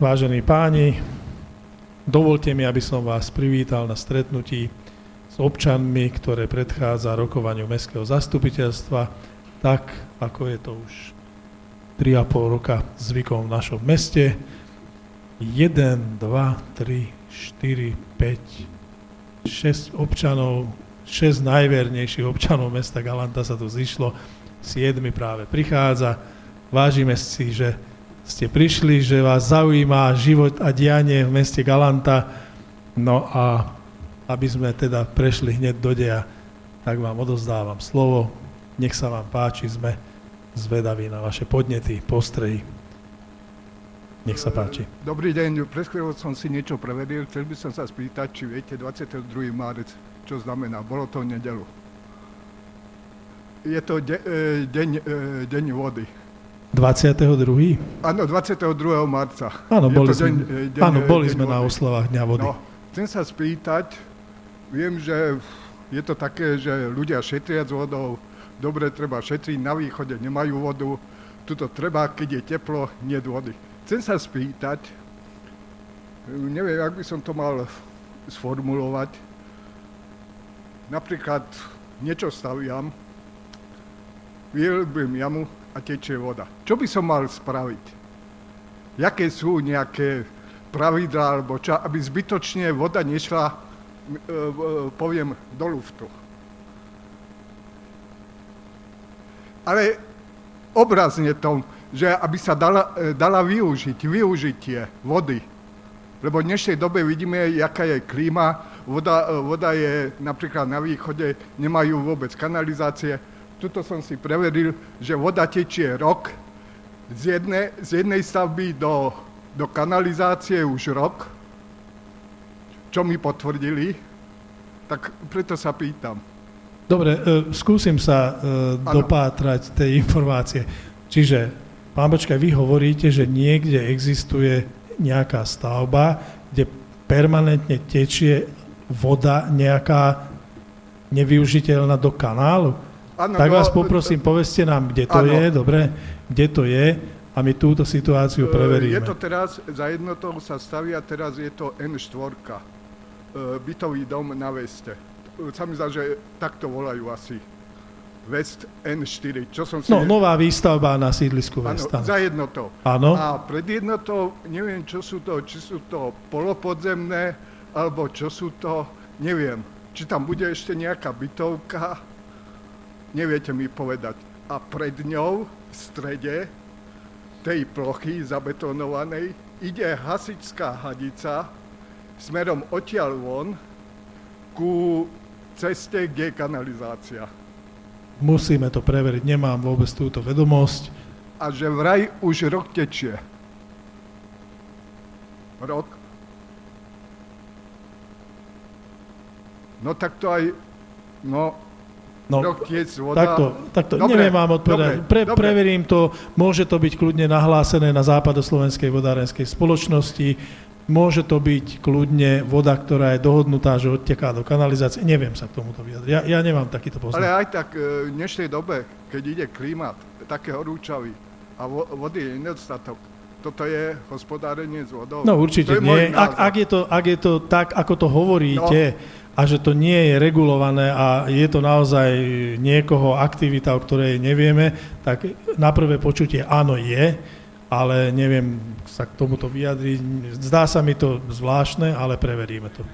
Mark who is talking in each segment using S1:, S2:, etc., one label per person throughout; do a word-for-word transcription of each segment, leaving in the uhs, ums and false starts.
S1: Vážení páni, dovolte mi, aby som vás privítal na stretnutí s občanmi, ktoré predchádza rokovaniu mestského zastupiteľstva, tak ako je to už tri a pol roka zvykom v našom meste. jeden, dva, tri, štyri, päť, šesť občanov, šesť najvernejších občanov mesta Galanta sa tu zišlo, siedmy práve prichádza. Vážime si, že ste prišli, že vás zaujíma život a dianie v meste Galanta. No a aby sme teda prešli hneď do deja, tak vám odovzdávam slovo. Nech sa vám páči, sme zvedaví na vaše podnety, postrehy. Nech sa páči.
S2: Dobrý deň, pred chvíľou som si niečo prevedil. Chcel by som sa spýtať, či viete dvadsiateho druhého marca, čo znamená. Bolo to v nedeľu. Je to de, e, deň, e, deň vody.
S1: dvadsiateho druhého
S2: Áno, dvadsiateho druhého marca.
S1: Áno, boli,
S2: deň,
S1: sme,
S2: deň,
S1: áno, boli
S2: deň
S1: sme
S2: vody.
S1: na oslavách Dňa vody.
S2: No, chcem sa spýtať, viem, že je to také, že ľudia šetria s vodou, dobre, treba šetriť, na východe nemajú vodu, tuto treba, keď je teplo, nie vody. Chcem sa spýtať, neviem, jak by som to mal sformulovať, napríklad niečo staviam, vyhlbím jamu a tečie voda. Čo by som mal spraviť? Jaké sú nejaké pravidlá, alebo čo, aby zbytočne voda nešla, e, e, poviem, do luftu. Ale obrazne tom, že aby sa dala, dala využiť, využitie vody. Lebo v dnešnej dobe vidíme, jaká je klíma. Voda, voda je napríklad na východe, nemajú vôbec kanalizácie. Tuto som si preveril, že voda tečie rok z jednej, z jednej stavby do, do kanalizácie už rok, čo mi potvrdili, tak preto sa pýtam.
S1: Dobre, e, skúsim sa e, dopátrať tej informácie. Čiže, pán Bočkaj, vy hovoríte, že niekde existuje nejaká stavba, kde permanentne tečie voda nejaká nevyužiteľná do kanálu? Ano, tak vás poprosím, povedzte nám, kde to ano. je, dobre, kde to je a my túto situáciu preveríme.
S2: Je to teraz, za jednotou sa stavia, teraz je to en štyri, bytový dom na Veste. Sa mi zdá, že takto volajú asi. West en štyri, čo som si...
S1: No, nová výstavba na sídlisku Vest.
S2: Áno, za jednotou.
S1: Áno.
S2: A pred jednotou, neviem, čo sú to, či sú to polopodzemné, alebo čo sú to, neviem, či tam bude ešte nejaká bytovka, neviete mi povedať. A pred ňou, v strede tej plochy zabetonovanej, ide hasičská hadica smerom odtiaľ von ku ceste, kde je kanalizácia.
S1: Musíme to preveriť, nemám vôbec túto vedomosť.
S2: A že vraj už rok tečie. Rok? No tak to aj... No...
S1: No, takto, takto dobre, neviem vám odpovedať. Pre, preverím to, môže to byť kľudne nahlásené na Západoslovenskej vodárenskej spoločnosti, môže to byť kľudne voda, ktorá je dohodnutá, že odteká do kanalizácie. Neviem sa k tomuto vyjadriť. Ja, ja nemám takýto poznat.
S2: Ale aj tak v dnešnej dobe, keď ide klímat, také horúčavy a vo, vody je nedostatok, toto je hospodárenie s vodou.
S1: No určite nie. Ak, ak, je to, ak je to tak, ako to hovoríte, no, a že to nie je regulované a je to naozaj niekoho aktivita, o ktorej nevieme, tak na prvé počutie áno je, ale neviem sa k tomuto vyjadriť. Zdá sa mi to zvláštne, ale preveríme to.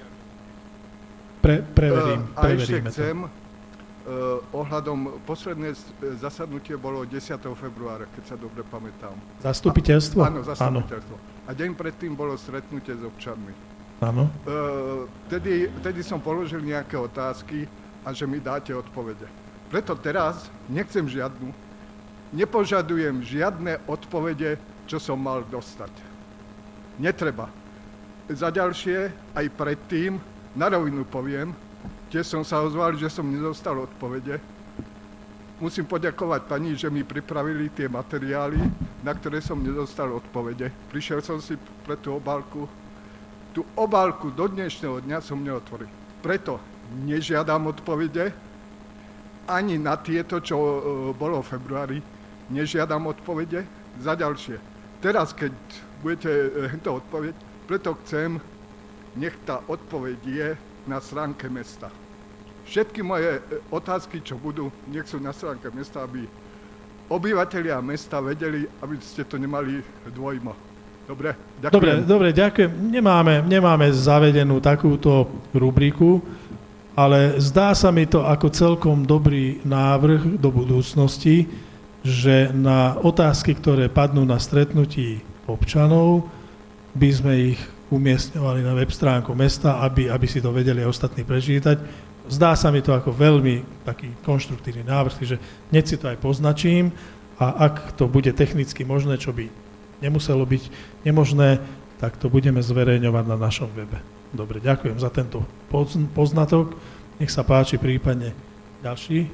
S1: Pre, preverím,
S2: uh,
S1: preveríme
S2: a ešte chcem, uh, ohľadom posledné zasadnutie bolo desiateho februára, keď sa dobre pamätám.
S1: Zastupiteľstvo?
S2: A, áno, zastupiteľstvo. Áno. A deň predtým bolo stretnutie s občanmi.
S1: Áno.
S2: Uh, tedy, tedy som položil nejaké otázky a že mi dáte odpovede. Preto teraz nechcem žiadnu, nepožadujem žiadne odpovede, čo som mal dostať. Netreba. Za ďalšie, aj predtým, na rovinu poviem, tiež som sa ozval, že som nedostal odpovede. Musím poďakovať pani, že mi pripravili tie materiály, na ktoré som nedostal odpovede. Prišiel som si pre tú obálku. Tú obálku do dnešného dňa som neotvoril. Preto nežiadam odpovede, ani na tieto, čo bolo v februári, nežiadam odpovede. Za ďalšie, teraz keď budete to odpoveď. Preto chcem, nech tá odpoveď je na stránke mesta. Všetky moje otázky, čo budú, nech sú na stránke mesta, aby obyvatelia mesta vedeli, aby ste to nemali dvojmo. Dobre, ďakujem.
S1: Dobre, dobre, ďakujem. Nemáme, nemáme zavedenú takúto rubriku, ale zdá sa mi to ako celkom dobrý návrh do budúcnosti, že na otázky, ktoré padnú na stretnutí občanov, by sme ich umiestňovali na web stránku mesta, aby, aby si to vedeli ostatní prečítať. Zdá sa mi to ako veľmi taký konštruktívny návrh, že hneď si to aj poznačím a ak to bude technicky možné, čo by nemuselo byť nemožné, tak to budeme zverejňovať na našom webe. Dobre, ďakujem za tento poznatok. Nech sa páči prípadne ďalší.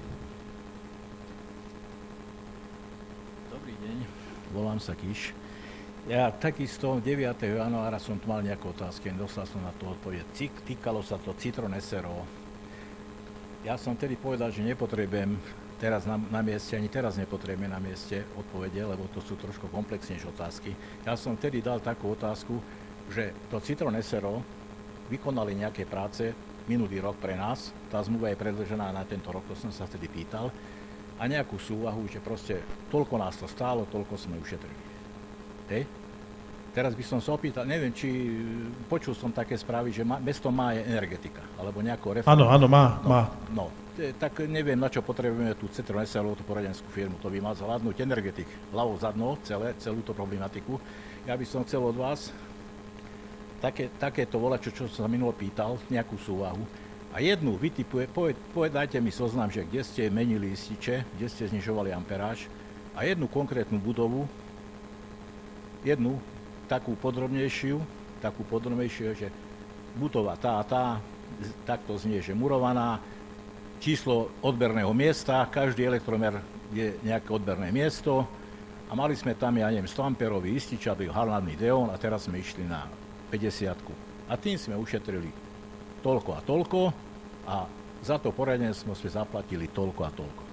S3: Dobrý deň, volám sa Kiš. Ja takisto deviateho januára som tu mal nejaké otázky, dostal som na to odpoveď. Týkalo sa to Citron es er o. Ja som tedy povedal, že nepotrebujem teraz na, na mieste, ani teraz nepotrebujem na mieste odpovede, lebo to sú trošku komplexnejšie otázky. Ja som tedy dal takú otázku, že to Citron es er o vykonali nejaké práce minulý rok pre nás, tá zmluva je predĺžená na tento rok, to som sa vtedy pýtal, a nejakú súvahu, že proste toľko nás to stálo, toľko sme ušetrili. Hej. Teraz by som sa opýtal, neviem, či počul som také správy, že má, mesto má je energetika, alebo nejakú reformu.
S1: Áno, áno, má,
S3: no,
S1: má.
S3: No, tak neviem, na čo potrebujeme tú Citron es er o, tú poradenskú firmu. To by mal zvládnuť energetik hlavou zadnou, celé, celú tú problematiku. Ja by som chcel od vás také, takéto volačo, čo som sa minulo pýtal, nejakú súvahu. A jednu vytipuje, poved, povedajte mi zoznam, že kde ste menili ističe, kde ste znižovali amperáž, a jednu konkrétnu budovu, jednu takú podrobnejšiu, takú podrobnejšiu, že budova tá a tá, takto znie, že murovaná, číslo odberného miesta, každý elektromer je nejaké odberné miesto a mali sme tam, ja neviem, sto amperový istič, aby hlavný deón a teraz sme išli na päťdesiatku. A tým sme ušetrili toľko a toľko a za to poradenstvo sme zaplatili toľko a toľko.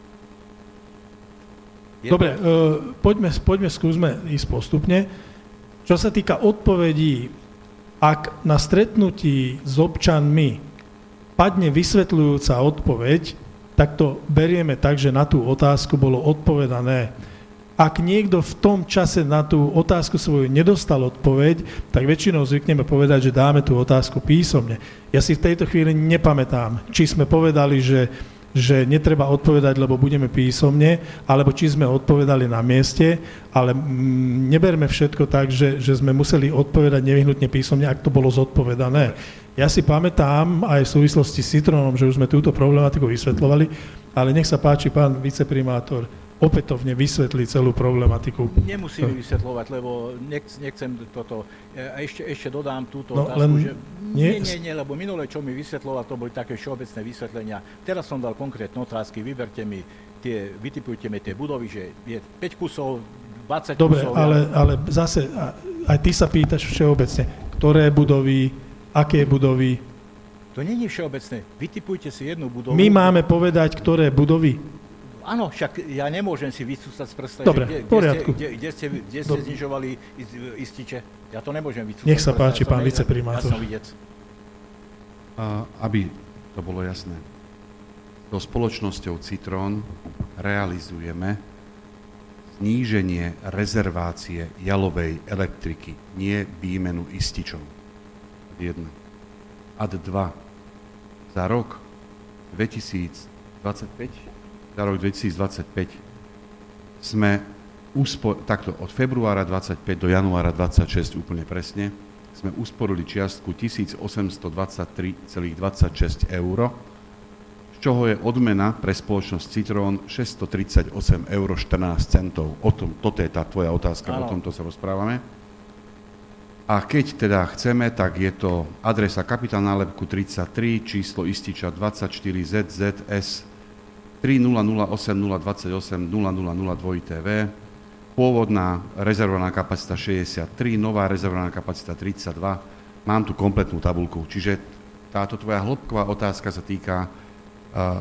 S3: Je
S1: Dobre,
S3: to...
S1: uh, poďme, poďme, skúsme ísť postupne. Čo sa týka odpovedí, ak na stretnutí s občanmi padne vysvetľujúca odpoveď, tak to berieme tak, že na tú otázku bolo odpovedané. Ak niekto v tom čase na tú otázku svoju nedostal odpoveď, tak väčšinou zvykneme povedať, že dáme tú otázku písomne. Ja si v tejto chvíli nepamätám, či sme povedali, že že netreba odpovedať, lebo budeme písomne, alebo či sme odpovedali na mieste, ale mm, neberme všetko tak, že, že sme museli odpovedať nevyhnutne písomne, ak to bolo zodpovedané. Ja si pamätám aj v súvislosti s Citronom, že už sme túto problematiku vysvetľovali, ale nech sa páči, pán viceprimátor, opätovne vysvetliť celú problematiku.
S3: Nemusím vysvetľovať, lebo nech, nechcem toto. A ešte, ešte dodám túto
S1: no,
S3: otázku,
S1: len
S3: že...
S1: Nie,
S3: nie, nie, nie, lebo minule, čo mi vysvetľoval, to boli také všeobecné vysvetlenia. Teraz som dal konkrétne otázky, vyberte mi tie, vytipujte mi tie budovy, že je päť kusov, dvadsať
S1: Dobre,
S3: kusov.
S1: Dobre, ale, ale zase, aj ty sa pýtaš všeobecne, ktoré budovy, aké budovy.
S3: To nie je všeobecné. Vytipujte si jednu budovu.
S1: My máme povedať, ktoré budovy.
S3: Áno, však ja nemôžem si vysúcať z prsta,
S1: Dobre,
S3: že kde,
S1: v poriadku.
S3: kde, kde ste, kde ste znižovali ističe. Ja to nemôžem vysúcať.
S1: Nech sa páči, pán viceprimátor.
S3: Ja som videc.
S4: A, aby to bolo jasné, so spoločnosťou Citron realizujeme zníženie rezervácie jalovej elektriky, nie výmenu ističov. Ad jedna. Ad dva. Za rok dvetisícdvadsaťpäť za rok dvetisícdvadsaťpäť sme uspo- takto od februára dvadsaťpäť do januára dvadsaťšesť úplne presne sme usporili čiastku tisícosemstodvadsaťtri celá dvadsaťšesť eur, z čoho je odmena pre spoločnosť Citron šesťstotridsaťosem eur štrnásť centov. O tom, toto je tá tvoja otázka, ano. O tomto sa rozprávame. A keď teda chceme, tak je to adresa Kapitán nálepku tridsaťtri, číslo ističa dvadsaťštyri zet zet es tri nula nula osem nula dvadsaťosem nula nula nula dva té vé, pôvodná rezervovaná kapacita šesťdesiattri, nová rezervovaná kapacita tridsaťdva. Mám tu kompletnú tabuľku, čiže táto tvoja hĺbková otázka sa týka, uh,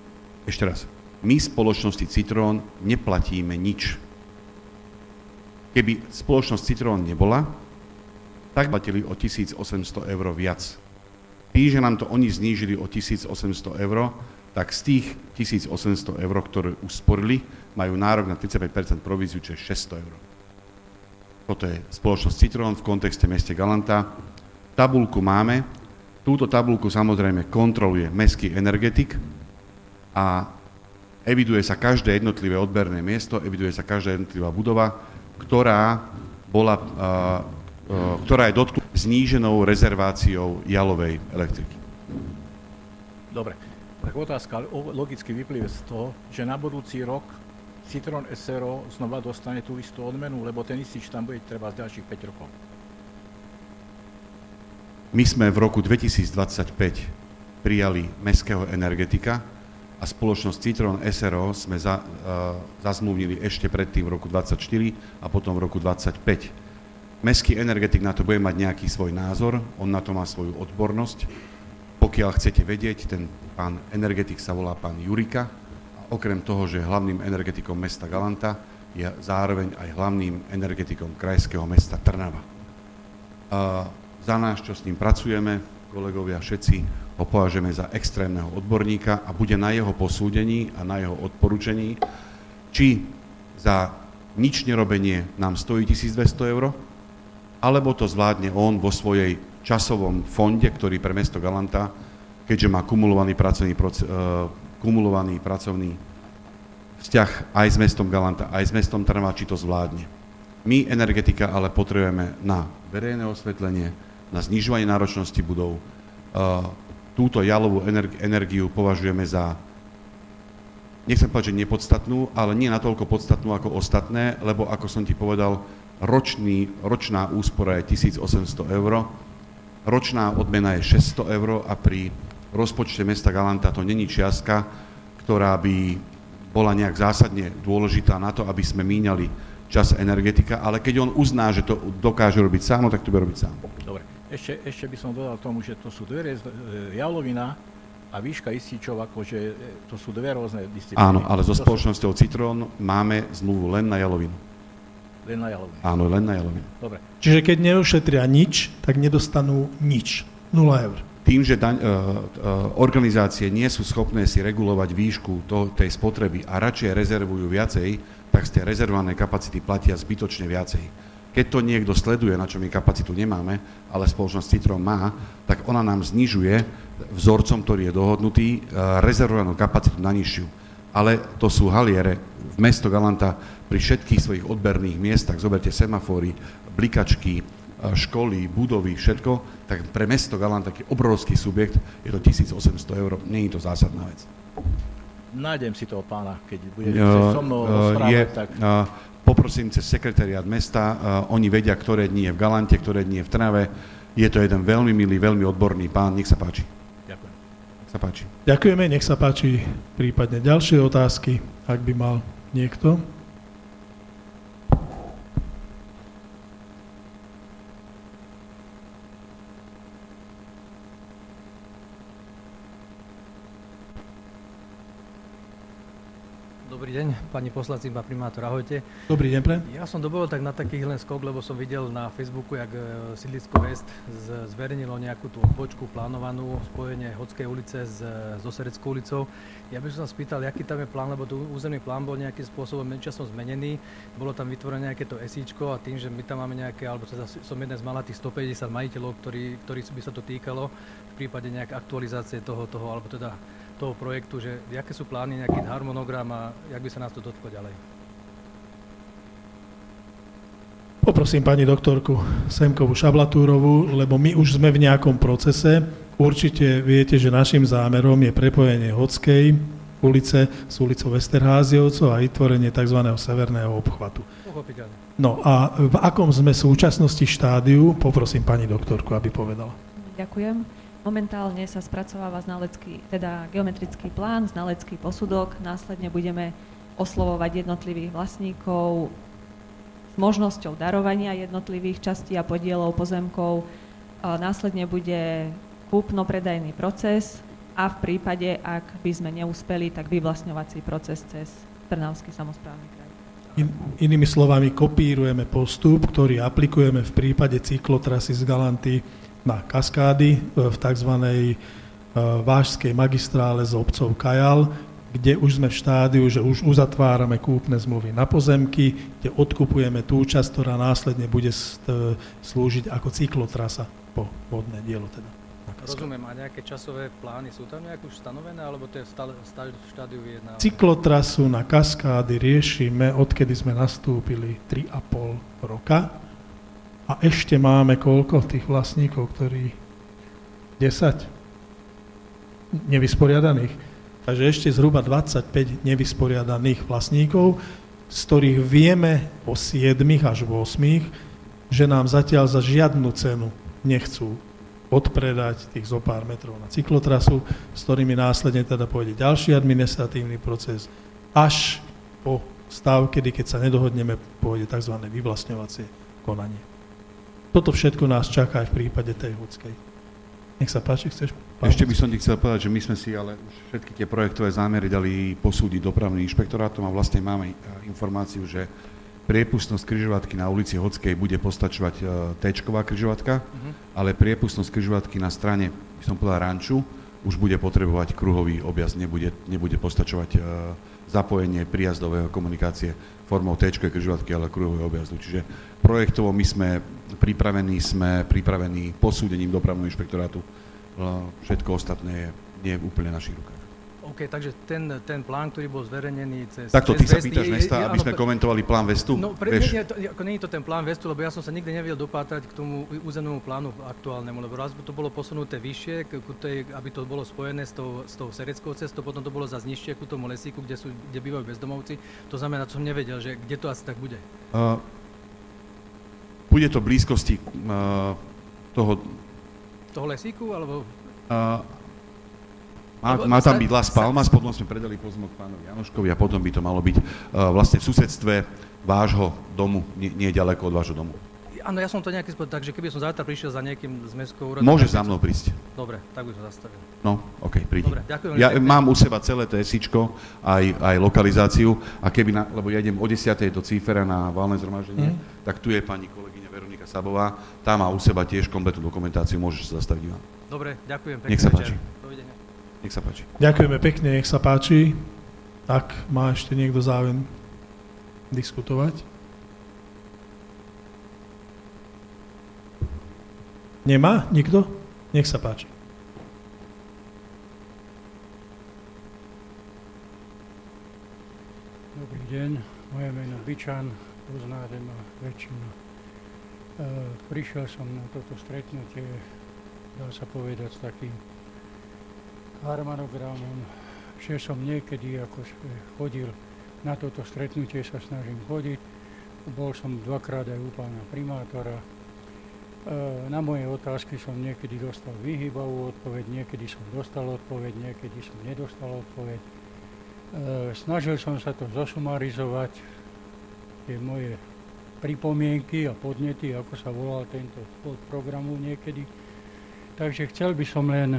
S4: ešte raz, my spoločnosti Citron neplatíme nič. Keby spoločnosť Citroën nebola, tak platili o tisícosemsto eur viac. Tým, že nám to oni znížili o tisícosemsto eur, tak z tých tisícosemsto eur, ktoré usporili, majú nárok na tridsaťpäť percent províziu, čo je šesťsto eur. Toto je spoločnosť Citroën v kontexte meste Galanta. Tabulku máme. Túto tabulku samozrejme kontroluje mestský energetik a eviduje sa každé jednotlivé odberné miesto, eviduje sa každá jednotlivá budova, ktorá bola, uh, uh, ktorá je dotknutá zníženou rezerváciou jalovej elektriky.
S3: Dobre, tak otázka logicky vyplýva z toho, že na budúci rok Citroën es er o znova dostane tú istú odmenu, lebo ten istič tam bude treba z ďalších päť rokov.
S4: My sme v roku dvetisícdvadsaťpäť prijali mestského energetika a spoločnosť Citroën es er o sme za, uh, zazmluvnili ešte predtým v roku dvadsaťštyri a potom v roku dvadsaťpäť. Mestský energetik na to bude mať nejaký svoj názor, on na to má svoju odbornosť. Pokiaľ chcete vedieť, ten pán energetik sa volá pán Jurika a okrem toho, že je hlavným energetikom mesta Galanta, je zároveň aj hlavným energetikom krajského mesta Trnava. Uh, za nás, čo s ním pracujeme, kolegovia všetci, ho považujeme za extrémneho odborníka a bude na jeho posúdení a na jeho odporúčení, či za nič nerobenie nám stojí tisícdvesto eur, alebo to zvládne on vo svojej časovom fonde, ktorý pre mesto Galanta, keďže má kumulovaný pracovný, uh, kumulovaný pracovný vzťah aj s mestom Galanta, aj s mestom Trnava, či to zvládne. My, energetika, ale potrebujeme na verejné osvetlenie, na znižovanie náročnosti budov. Uh, túto jalovú energiu považujeme za, nechcem povedať, že nepodstatnú, ale nie natoľko podstatnú ako ostatné, lebo ako som ti povedal, ročný, ročná úspora je tisícosemsto eur, ročná odmena je šesťsto eur a pri rozpočte mesta Galanta to není čiastka, ktorá by bola nejak zásadne dôležitá na to, aby sme míňali čas energetika, ale keď on uzná, že to dokáže robiť sám, no tak to bude robiť sám.
S3: Dobre, ešte, ešte by som dodal tomu, že to sú dve jalovina a výška ističov, akože to sú dve rôzne disciplíny.
S4: Áno, ale so
S3: to
S4: spoločnosťou sú... Citroën máme zmluvu len na jalovinu.
S3: Len na jalovinu.
S4: Áno, len na jalovinu.
S3: Dobre.
S1: Čiže keď neušetria nič, tak nedostanú nič. nula eur.
S4: Tým, že daň, uh, uh, organizácie nie sú schopné si regulovať výšku to, tej spotreby a radšej rezervujú viacej, tak z tej rezervované kapacity platia zbytočne viacej. Keď to niekto sleduje, na čo my kapacitu nemáme, ale spoločnosť Citroën má, tak ona nám znižuje vzorcom, ktorý je dohodnutý, uh, rezervovanú kapacitu na nižšiu. Ale to sú haliere. V mesto Galanta pri všetkých svojich odberných miestach, zoberte semafóry, blikačky, školy, budovy, všetko, tak pre mesto Galanta taký obrovský subjekt, je to tisícosemsto eur, nie je to zásadná vec.
S3: Nájdem si toho pána, keď bude uh, so mnou rozprávať, tak...
S4: Uh, poprosím cez sekretariát mesta, uh, oni vedia, ktoré dni je v Galante, ktoré dni je v Trnave. Je to jeden veľmi milý, veľmi odborný pán, nech sa páči.
S3: Ďakujem.
S4: Nech sa páči.
S1: Ďakujeme, nech sa páči prípadne ďalšie otázky, ak by mal niekto.
S5: Dobrý deň, pani poslanci, pán primátor, ahojte.
S1: Dobrý deň, pre.
S5: Ja som dovolil tak na takých len skok, lebo som videl na Facebooku, jak sídlisko West zverejnilo nejakú tú odbočku plánovanú, spojenie Hodskej ulice s, s Osereckou ulicou. Ja by som sa spýtal, aký tam je plán, lebo tu územný plán bol nejakým spôsobom medzičasom zmenený, bolo tam vytvorené nejaké to esíčko a tým, že my tam máme nejaké, alebo teda som jeden z malých tých stopäťdesiat majiteľov, ktorí, ktorí by sa to týkalo, v prípade nejaké aktualizácie toho, toho, alebo teda toho projektu, že aké sú plány, nejaký harmonogram a jak by sa nás to dotklo ďalej?
S1: Poprosím pani doktorku Semkovú Šablatúrovú, lebo my už sme v nejakom procese. Určite viete, že našim zámerom je prepojenie Hodskej ulice s ulicou Westerháziovcov a vytvorenie tzv. Severného obchvatu.
S5: Pochopiteľne.
S1: No a v akom sme súčasnosti štádiu, poprosím pani doktorku, aby povedala.
S6: Ďakujem. Momentálne sa spracováva znalecký, teda geometrický plán, znalecký posudok. Následne budeme oslovovať jednotlivých vlastníkov s možnosťou darovania jednotlivých častí a podielov pozemkov. Následne bude kúpno-predajný proces a v prípade, ak by sme neúspeli, tak vyvlastňovací proces cez Trnavský samosprávny kraj.
S5: A
S1: In, inými slovami, kopírujeme postup, ktorý aplikujeme v prípade cyklotrasy z Galanty na Kaskády v tzv. Vážskej magistrále z obcov Kajal, kde už sme v štádiu, že už uzatvárame kúpne zmluvy na pozemky, kde odkupujeme tú časť, ktorá následne bude slúžiť ako cyklotrasa po vodné dielo. Teda.
S5: Rozumiem, a nejaké časové plány sú tam nejak už stanovené, alebo to je v štádiu vyjednávania?
S1: Cyklotrasu na Kaskády riešime, odkedy sme nastúpili tri a pol roka. A ešte máme koľko tých vlastníkov, ktorí... desať nevysporiadaných. Takže ešte zhruba dvadsaťpäť nevysporiadaných vlastníkov, z ktorých vieme o siedmich až ôsmich, že nám zatiaľ za žiadnu cenu nechcú odpredať tých zo pár metrov na cyklotrasu, s ktorými následne teda pôjde ďalší administratívny proces, až po stav, kedy keď sa nedohodneme, pôjde tzv. Vyvlastňovacie konanie. Toto všetko nás čaká aj v prípade tej Hudskej. Nech sa páči, chceš?
S4: Ešte by som ti chcel povedať, že my sme si ale už všetky tie projektové zámery dali posúdiť dopravným inšpektorátom a vlastne máme informáciu, že priepustnosť križovatky na ulici Hodskej bude postačovať T-čková križovatka, uh-huh. ale priepustnosť križovatky na strane, by som povedal, ranču, už bude potrebovať kruhový objazd, nebude, nebude postačovať zapojenie príjazdového komunikácie formou T-čkovej križovatky, ale kruhového objazdu. Čiže projektovo my sme pripravení, sme pripravení posúdením dopravného inšpektorátu. Všetko ostatné je nie úplne v našich rukách.
S5: OK, takže ten, ten plán, ktorý bol zverejnený cez...
S4: Takto ty
S5: cez
S4: sa pýtaš mesta, aby sme komentovali plán Vestu?
S5: No, pre, nie, nie, to, ako nie je to ten plán Vestu, lebo ja som sa nikdy nevedel dopátrať k tomu územnému plánu aktuálnemu, lebo raz to bolo posunuté vyššie, k, k tej, aby to bolo spojené s tou, s tou sereckou cestou, potom to bolo zase nižšie ku tomu lesíku, kde, sú, kde bývajú bezdomovci. To znamená, to som nevedel, že kde to asi tak bude.
S4: Uh, bude to v blízkosti uh, toho...
S5: Toho lesíku, alebo...
S4: Uh, Má, má tam byť Las Palmas, potom sme predali pozemok pánovi Janoškovi a potom by to malo byť uh, vlastne v susedstve vášho domu, nie, nie ďaleko od vášho domu.
S5: Áno, ja som to nejaký spôsob, takže keby som zajtra prišiel za niekým z mestského úradu...
S4: Môže za mnou prísť.
S5: Dobre, tak by som zastavil.
S4: No, OK, prídi.
S5: Dobre, ďakujem.
S4: Ja pekne. Mám u seba celé té esíčko, aj, aj lokalizáciu, a keby, na, lebo ja idem o desiatej do Cífera na valné zhromaždenie, mm. tak tu je pani kolegyňa Veronika Sabová, tá má u seba tiež kompletnú dokumentáciu, môžeš sa zastaviť.
S5: Dobre, ďakujem pekne.
S4: Nech sa páči.
S5: Dovidenia.
S4: Nech sa páči.
S1: Ďakujeme pekne, nech sa páči. Tak, má ešte niekto záujem diskutovať? Nemá? Nikto? Nech sa páči.
S7: Dobrý deň, moje meno Byčan, poznáte ma väčšina. E, prišiel som na toto stretnutie, dá sa povedať, s takým harmonogramom, že som niekedy, ako chodil na toto stretnutie, sa snažím chodiť. Bol som dvakrát aj u pána primátora. E, na moje otázky som niekedy dostal vyhýbavú odpoveď, niekedy som dostal odpoveď, niekedy som nedostal odpoveď. E, snažil som sa to zosumarizovať, tie moje pripomienky a podnety, ako sa volal tento programu niekedy. Takže chcel by som len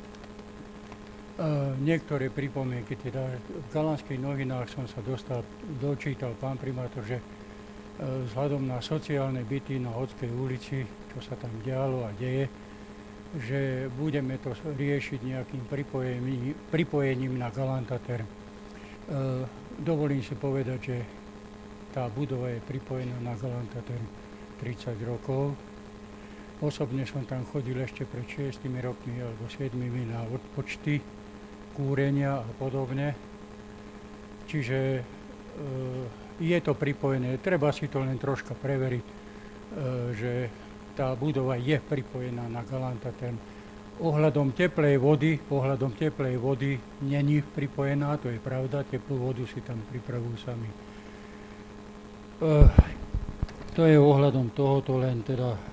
S7: Uh, niektoré pripomienky, teda v Galanských novinách som sa dostal, dočítal pán primátor, že uh, vzhľadom na sociálne byty na Hodskej ulici, čo sa tam dialo a deje, že budeme to riešiť nejakým pripojením, pripojením na Galantater. Uh, dovolím si povedať, že tá budova je pripojená na Galantater tridsať rokov. Osobne som tam chodil ešte pred šiestimi rokmi alebo siedmimi na odpočty kúrenia a podobne. Čiže e, je to pripojené, treba si to len troška preveriť, e, že tá budova je pripojená na Galantater. Ohľadom teplej vody, ohľadom teplej vody není pripojená, to je pravda, teplú vodu si tam pripravujú sami. E, to je ohľadom tohoto len teda. E,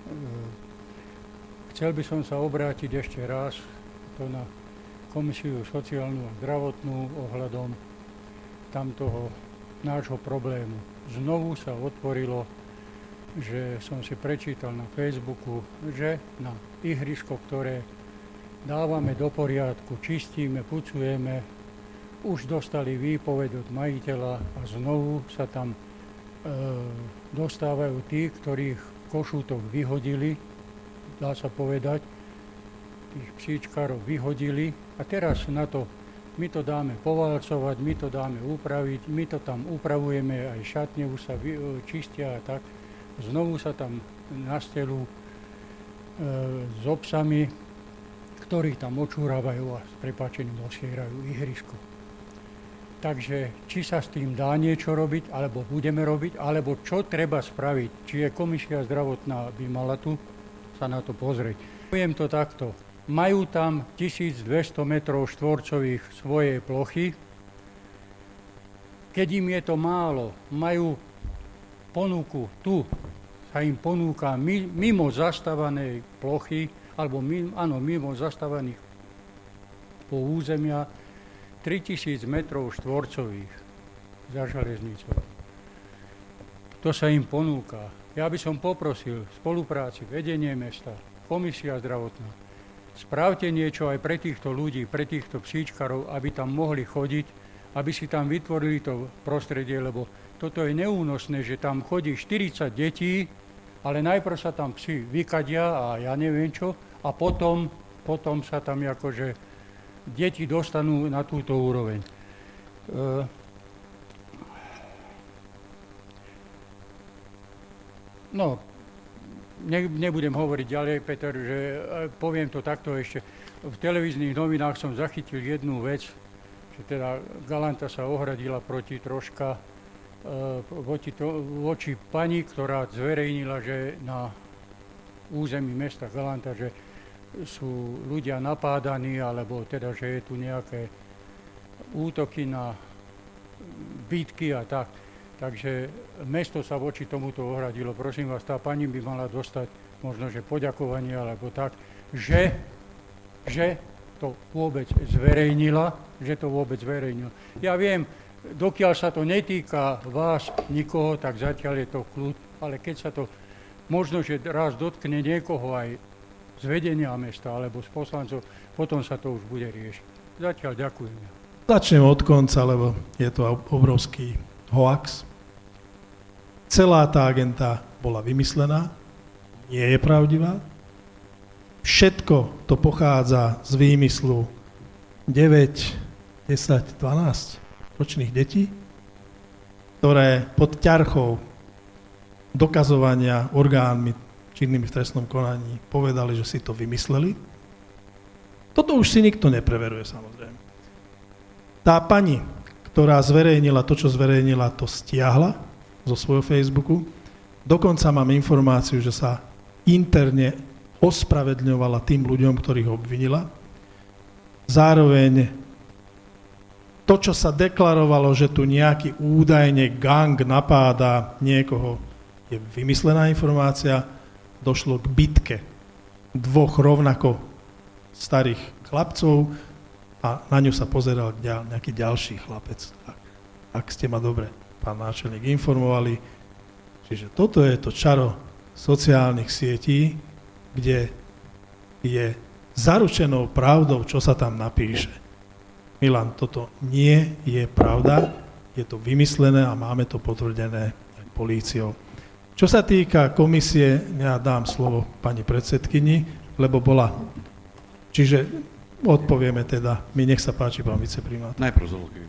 S7: chcel by som sa obrátiť ešte raz to na Komisiu sociálnu a zdravotnú ohľadom tamtoho nášho problému. Znovu sa otvorilo, že som si prečítal na Facebooku, že na ihrisko, ktoré dávame do poriadku, čistíme, pucujeme, už dostali výpoveď od majiteľa a znovu sa tam e, dostávajú tí, ktorých košútok vyhodili, dá sa povedať, tých psíčkarov vyhodili a teraz na to my to dáme povalcovať, my to dáme upraviť, my to tam upravujeme, aj šatne už sa vy, čistia a tak. Znovu sa tam nastelú e, s obsami, ktorí tam očúravajú a s prepáčením osierajú ihrisko. Takže či sa s tým dá niečo robiť, alebo budeme robiť, alebo čo treba spraviť. Či je komisia zdravotná by mala tu sa na to pozrieť. Poviem to takto. Majú tam tisícdvesto metrov štvorcových svojej plochy. Keď im je to málo, majú ponuku, tu sa im ponúka mimo zastávanej plochy, alebo mimo, áno, mimo zastávaných po územia tritisíc metrov štvorcových za železnicou. To sa im ponúka. Ja by som poprosil spolupráci, vedenie mesta, komisia zdravotná, spravte niečo aj pre týchto ľudí, pre týchto psíčkarov, aby tam mohli chodiť, aby si tam vytvorili to prostredie, lebo toto je neúnosné, že tam chodí štyridsať detí, ale najprv sa tam psi vykadia a ja neviem čo, a potom, potom sa tam akože deti dostanú na túto úroveň. E, no, Ne, nebudem hovoriť ďalej, Peter, že poviem to takto ešte. V televíznych novinách som zachytil jednu vec, že teda Galanta sa ohradila proti troška, e, voči, to, voči pani, ktorá zverejnila, že na území mesta Galanta, že sú ľudia napádaní, alebo teda, že je tu nejaké útoky na bitky a tak. Takže mesto sa voči tomuto ohradilo. Prosím vás, tá pani by mala dostať možno, že poďakovanie alebo tak, že, že to vôbec zverejnila, že to vôbec zverejnila. Ja viem, dokiaľ sa to netýka vás, nikoho, tak zatiaľ je to kľud, ale keď sa to možno, že raz dotkne niekoho aj z vedenia mesta alebo z poslancov, potom sa to už bude riešiť. Zatiaľ ďakujem.
S1: Začnem od konca, lebo je to obrovský hoax. Celá tá agenta bola vymyslená, nie je pravdivá. Všetko to pochádza z výmyslu deväť, desať, dvanásť ročných detí, ktoré pod ťarchou dokazovania orgánmi činnými v trestnom konaní povedali, že si to vymysleli. Toto už si nikto nepreveruje, samozrejme. Tá pani, ktorá zverejnila to, čo zverejnila, to stiahla zo svojho Facebooku. Dokonca mám informáciu, že sa interne ospravedľovala tým ľuďom, ktorých obvinila. Zároveň to, čo sa deklarovalo, že tu nejaký údajne gang napáda niekoho, je vymyslená informácia. Došlo k bitke dvoch rovnako starých chlapcov a na ňu sa pozeral nejaký ďalší chlapec. Ak ste ma dobre, pán náčelník, informovali. Čiže toto je to čaro sociálnych sietí, kde je zaručenou pravdou, čo sa tam napíše. Milan, toto nie je pravda, je to vymyslené a máme to potvrdené aj políciou. Čo sa týka komisie, ja dám slovo pani predsedkyni, lebo bola... Čiže odpovieme teda. My nech sa páči, pán viceprimátor.
S4: Najprv Zolokým.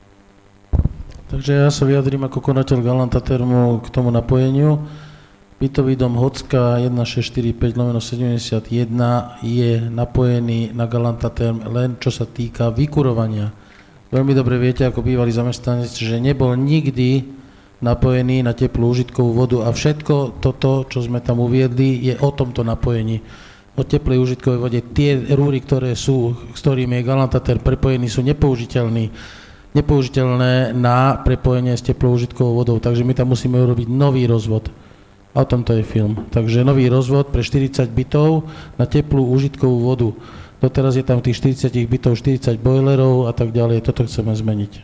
S8: Takže ja sa vyjadrím ako konateľ Galanta Termu k tomu napojeniu. Bytový dom Hocka jeden šesť štyri päť lomeno sedemdesiatjeden je napojený na Galanta Term len čo sa týka vykurovania. Veľmi dobre viete, ako bývalý zamestnanec, že nebol nikdy napojený na teplú užitkovú vodu a všetko toto, čo sme tam uviedli, je o tomto napojení. O teplej užitkovej vode. Tie rúry, ktoré sú, s ktorými je Galanta Term prepojený, sú nepoužiteľní. nepoužiteľné na prepojenie s teplou užitkovou vodou, takže my tam musíme urobiť nový rozvod. A o tomto je film. Takže nový rozvod pre štyridsať bytov na teplú užitkovú vodu. Doteraz je tam tých štyridsať bytov, štyridsať bojlerov a tak ďalej. Toto chceme zmeniť.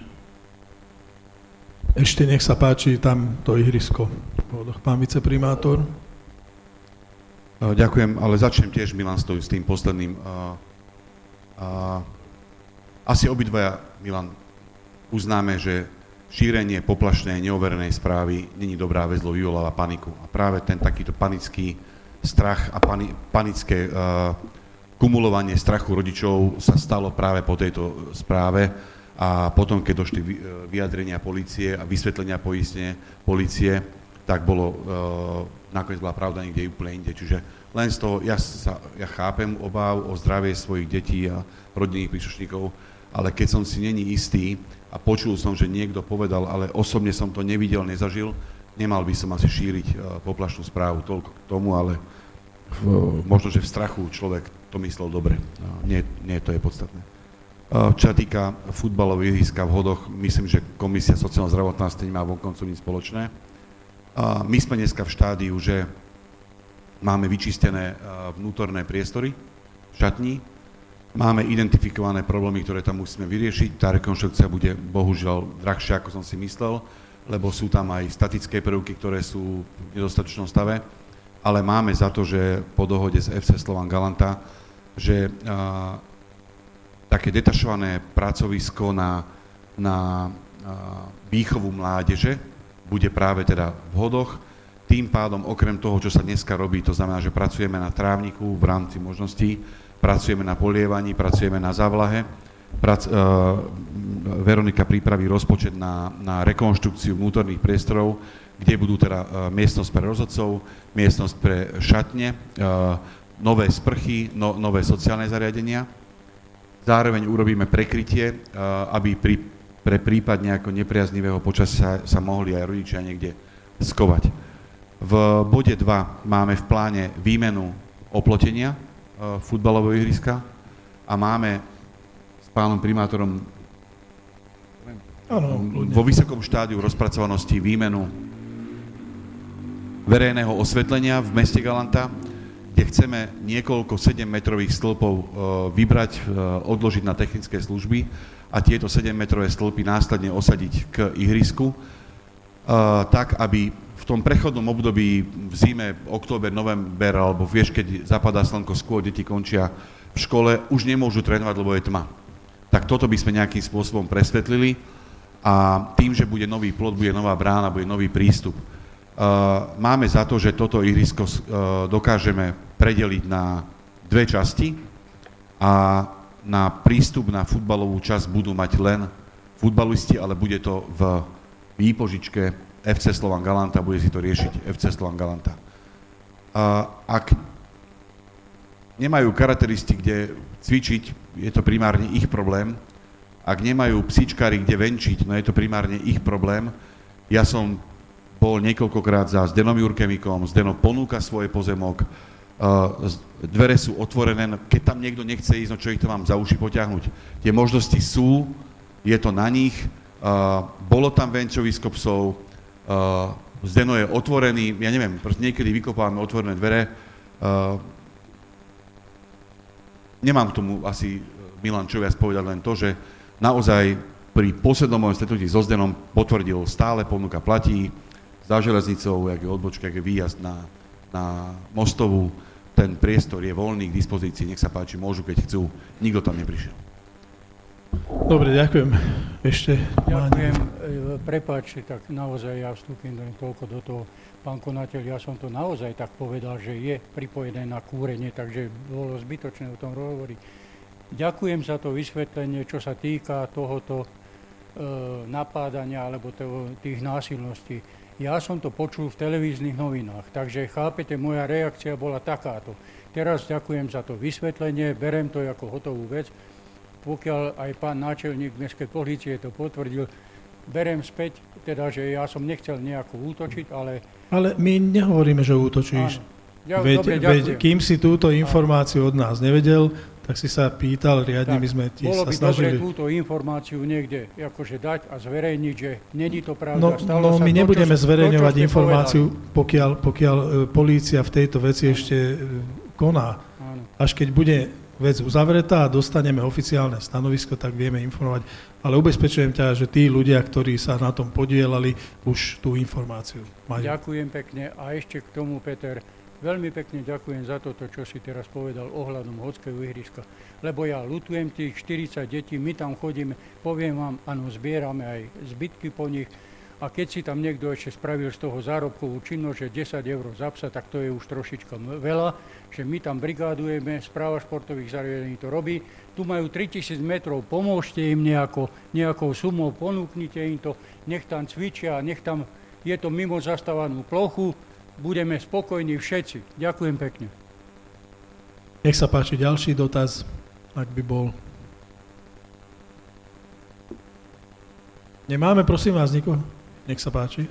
S1: Ešte nech sa páči tam to ihrisko. Pán viceprimátor.
S4: Ďakujem, ale začnem tiež, Milan, s tým posledným. Asi obidvaja, Milan, uznáme, že šírenie poplašnej, neoverenej správy není dobrá vec, lebo vyvoláva paniku. A práve ten takýto panický strach a pani, panické uh, kumulovanie strachu rodičov sa stalo práve po tejto správe a potom, keď došli vyjadrenia polície a vysvetlenia poistenia polície, tak bolo, uh, nakoniec bola pravda niekde úplne inde. Čiže len z toho, ja, sa, ja chápem obáv o zdravie svojich detí a rodinných príslušníkov, ale keď som si není istý a počul som, že niekto povedal, ale osobne som to nevidel, nezažil, nemal by som asi šíriť uh, poplašnú správu, toľko k tomu, ale v, možno, že v strachu človek to myslel dobre. Uh, nie, nie, to je podstatné. Uh, čo sa týka futbalového ihriska v Hodoch, myslím, že Komisia sociálno-zdravotná s tým má vonkoncom nič spoločné. Uh, my sme dneska v štádiu, že máme vyčistené uh, vnútorné priestory v šatni, máme identifikované problémy, ktoré tam musíme vyriešiť. Tá rekonštrukcia bude bohužiaľ drahšia, ako som si myslel, lebo sú tam aj statické prvky, ktoré sú v nedostatočnom stave, ale máme za to, že po dohode s ef cé Slovan Galanta, že uh, také detašované pracovisko na, na uh, výchovu mládeže bude práve teda v Hodoch. Tým pádom, okrem toho, čo sa dneska robí, to znamená, že pracujeme na trávniku v rámci možností, pracujeme na polievaní, pracujeme na závlahe. Prac, uh, Veronika pripraví rozpočet na, na rekonštrukciu vnútorných priestorov, kde budú teda uh, miestnosť pre rozhodcov, miestnosť pre šatne, uh, nové sprchy, no, nové sociálne zariadenia. Zároveň urobíme prekrytie, uh, aby pri, pre prípad nejakého nepriaznivého počasia sa, sa mohli aj rodičia niekde skovať. V bode dva máme v pláne výmenu oplotenia futbalového ihriska a máme s pánom primátorom ano, vo vysokom štádiu rozpracovanosti výmenu verejného osvetlenia v meste Galanta, kde chceme niekoľko sedemmetrových stĺpov vybrať, odložiť na technické služby a tieto sedemmetrové stĺpy následne osadiť k ihrisku, tak, aby v tom prechodnom období v zime, október, november, alebo vieš, keď zapadá slnko, skôr deti končia v škole, už nemôžu trénovať, lebo je tma. Tak toto by sme nejakým spôsobom presvetlili a tým, že bude nový plot, bude nová brána, bude nový prístup. Máme za to, že toto ihrisko dokážeme predeliť na dve časti a na prístup na futbalovú časť budú mať len futbalisti, ale bude to v výpožičke ef cé Slovan Galanta, bude si to riešiť ef cé Slovan Galanta. Ak nemajú charakteristiky, kde cvičiť, je to primárne ich problém. Ak nemajú psíčkári, kde venčiť, no je to primárne ich problém. Ja som bol niekoľkokrát za Zdenom Jurkemikom, Zdeno ponúka svoj pozemok, dvere sú otvorené, keď tam niekto nechce ísť, no čo ich to mám za uši potiahnuť. Tie možnosti sú, je to na nich, bolo tam venčovisko psov, Uh, Zdeno je otvorený, ja neviem, proste niekedy vykopávame otvorené dvere. Uh, nemám k tomu asi, Milan, čo viac povedať, len to, že naozaj pri poslednom mojom stretnutí so Zdenom potvrdil, stále ponuka platí, za železnicou, jak je odbočka, jak je výjazd na, na Mostovú, ten priestor je voľný k dispozícii, nech sa páči, môžu, keď chcú, nikto tam neprišiel.
S1: Dobre, ďakujem. Ešte
S7: Ďakujem. Prepáčte, tak naozaj ja vstúpim len toľko do toho. Pán konateľ, ja som to naozaj tak povedal, že je pripojené na kúrenie, takže bolo zbytočné o tom hovoriť. Ďakujem za to vysvetlenie, čo sa týka tohoto e, napádania alebo toho, tých násilností. Ja som to počul v televíznych novinách, takže chápete, moja reakcia bola takáto. Teraz ďakujem za to vysvetlenie, berem to ako hotovú vec. Pokiaľ aj pán náčelník mestskej polície to potvrdil, berem späť, teda, že ja som nechcel nejako útočiť, ale... Ale
S1: my nehovoríme, že útočíš. Ja, veď, dobre, veď, kým si túto informáciu od nás nevedel, tak si sa pýtal riadne, my sme ti sa snažili... Bolo by dobre
S7: túto informáciu niekde akože dať a zverejniť, že není to pravda.
S1: No, no my to, nebudeme čo, zverejňovať to, informáciu, pokiaľ, pokiaľ polícia v tejto veci áno. ešte koná. Áno. Až keď bude vec uzavretá a dostaneme oficiálne stanovisko, tak vieme informovať. Ale ubezpečujem ťa, že tí ľudia, ktorí sa na tom podielali, už tú informáciu majú.
S7: Ďakujem pekne. A ešte k tomu, Peter, veľmi pekne ďakujem za toto, čo si teraz povedal ohľadom hodského ihriska. Lebo ja ľutujem tých štyridsať detí, my tam chodíme, poviem vám, áno, zbierame aj zbytky po nich. A keď si tam niekto ešte spravil z toho zárobkovú činnosť, že desať eur za psa, tak to je už trošička veľa, že my tam brigádujeme, správa športových zariadení to robí. Tu majú tritisíc metrov, pomôžte im nejako, nejakou sumou, ponúknite im to, nech tam cvičia, nech tam je to mimo zastávanú plochu, budeme spokojní všetci. Ďakujem pekne.
S1: Nech sa páči ďalší dotaz, ak by bol. Nemáme, prosím vás, nikoho? Nech sa páči.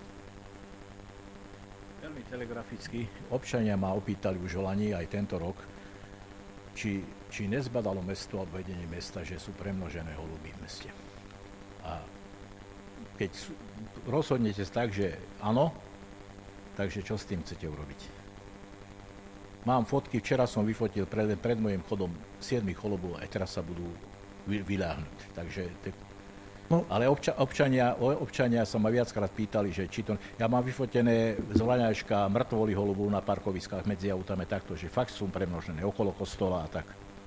S3: Veľmi telegraficky. Občania ma opýtali už v Lani aj tento rok, či, či nezbadalo mesto alebo vedenie mesta, že sú premnožené holuby v meste. A keď sú, rozhodnete tak, že áno, takže čo s tým chcete urobiť? Mám fotky, včera som vyfotil pred, pred môjim chodom siedmich holubov a teraz sa budú vy, vyľahnúť. Takže te, no. Ale obča, občania, občania sa ma viackrát pýtali, že či to... Ja mám vyfotené z Vlaňačka mŕtvoly holubov na parkoviskách medzi autami takto, že fakt sú premnožené okolo kostola a tak.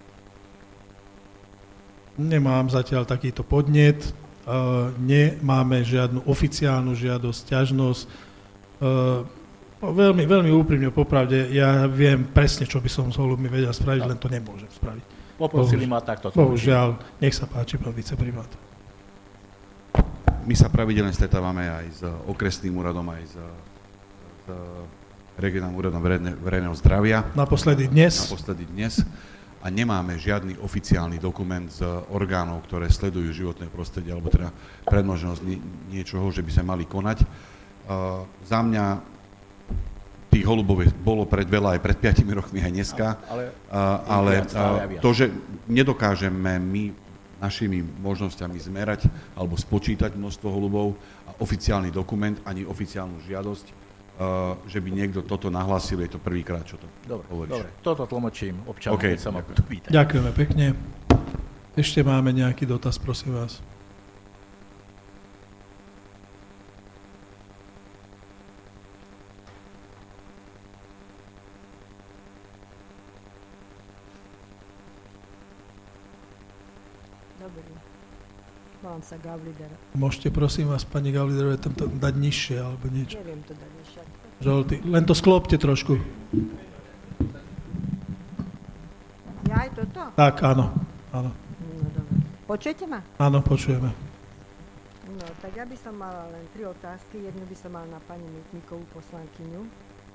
S1: Nemám zatiaľ takýto podnet. Uh, nemáme žiadnu oficiálnu žiadosť, ťažnosť. Uh, veľmi, veľmi úprimne, popravde, ja viem presne, čo by som s holubmi vedel spraviť, no. Len to nemôžem spraviť.
S3: Poprosili ma takto.
S1: Bohužiaľ, nech sa páči, pán viceprimátor.
S4: My sa pravidelne stretávame aj s okresným úradom, aj s, s regionálnym úradom verejného zdravia.
S1: Naposledy dnes.
S4: Naposledy dnes. A nemáme žiadny oficiálny dokument z orgánov, ktoré sledujú životné prostredie, alebo teda predmožnosť niečoho, že by sme mali konať. Uh, za mňa tých holubov bolo pred veľa, aj pred piatimi rokmi, aj dneska. Ale, uh, ale uh, to, že nedokážeme my našimi možnosťami zmerať alebo spočítať množstvo holubov a oficiálny dokument, ani oficiálnu žiadosť, uh, že by niekto toto nahlásil, je to prvýkrát, čo to
S3: dobre,
S4: hovoríš.
S3: Dobre, toto tlmočím občanom,
S4: okay,
S3: keď sa ma
S4: ďakujem.
S3: budú pýtať.
S1: Ďakujeme pekne. Ešte máme nejaký dotaz, prosím vás.
S9: Dobrý. Volám sa Gavlider.
S1: Môžete, prosím vás, pani Gavliderová, tam to dať nižšie, alebo niečo.
S9: Neviem to dať nižšie.
S1: Žolty. Len to sklopte trošku.
S9: Ja aj toto?
S1: Tak, áno. áno.
S9: No dobre. Počujete ma?
S1: Áno, počujeme.
S9: No, tak ja by som mala len tri otázky. Jednu by som mala na pani Mitníkovú, poslankyňu.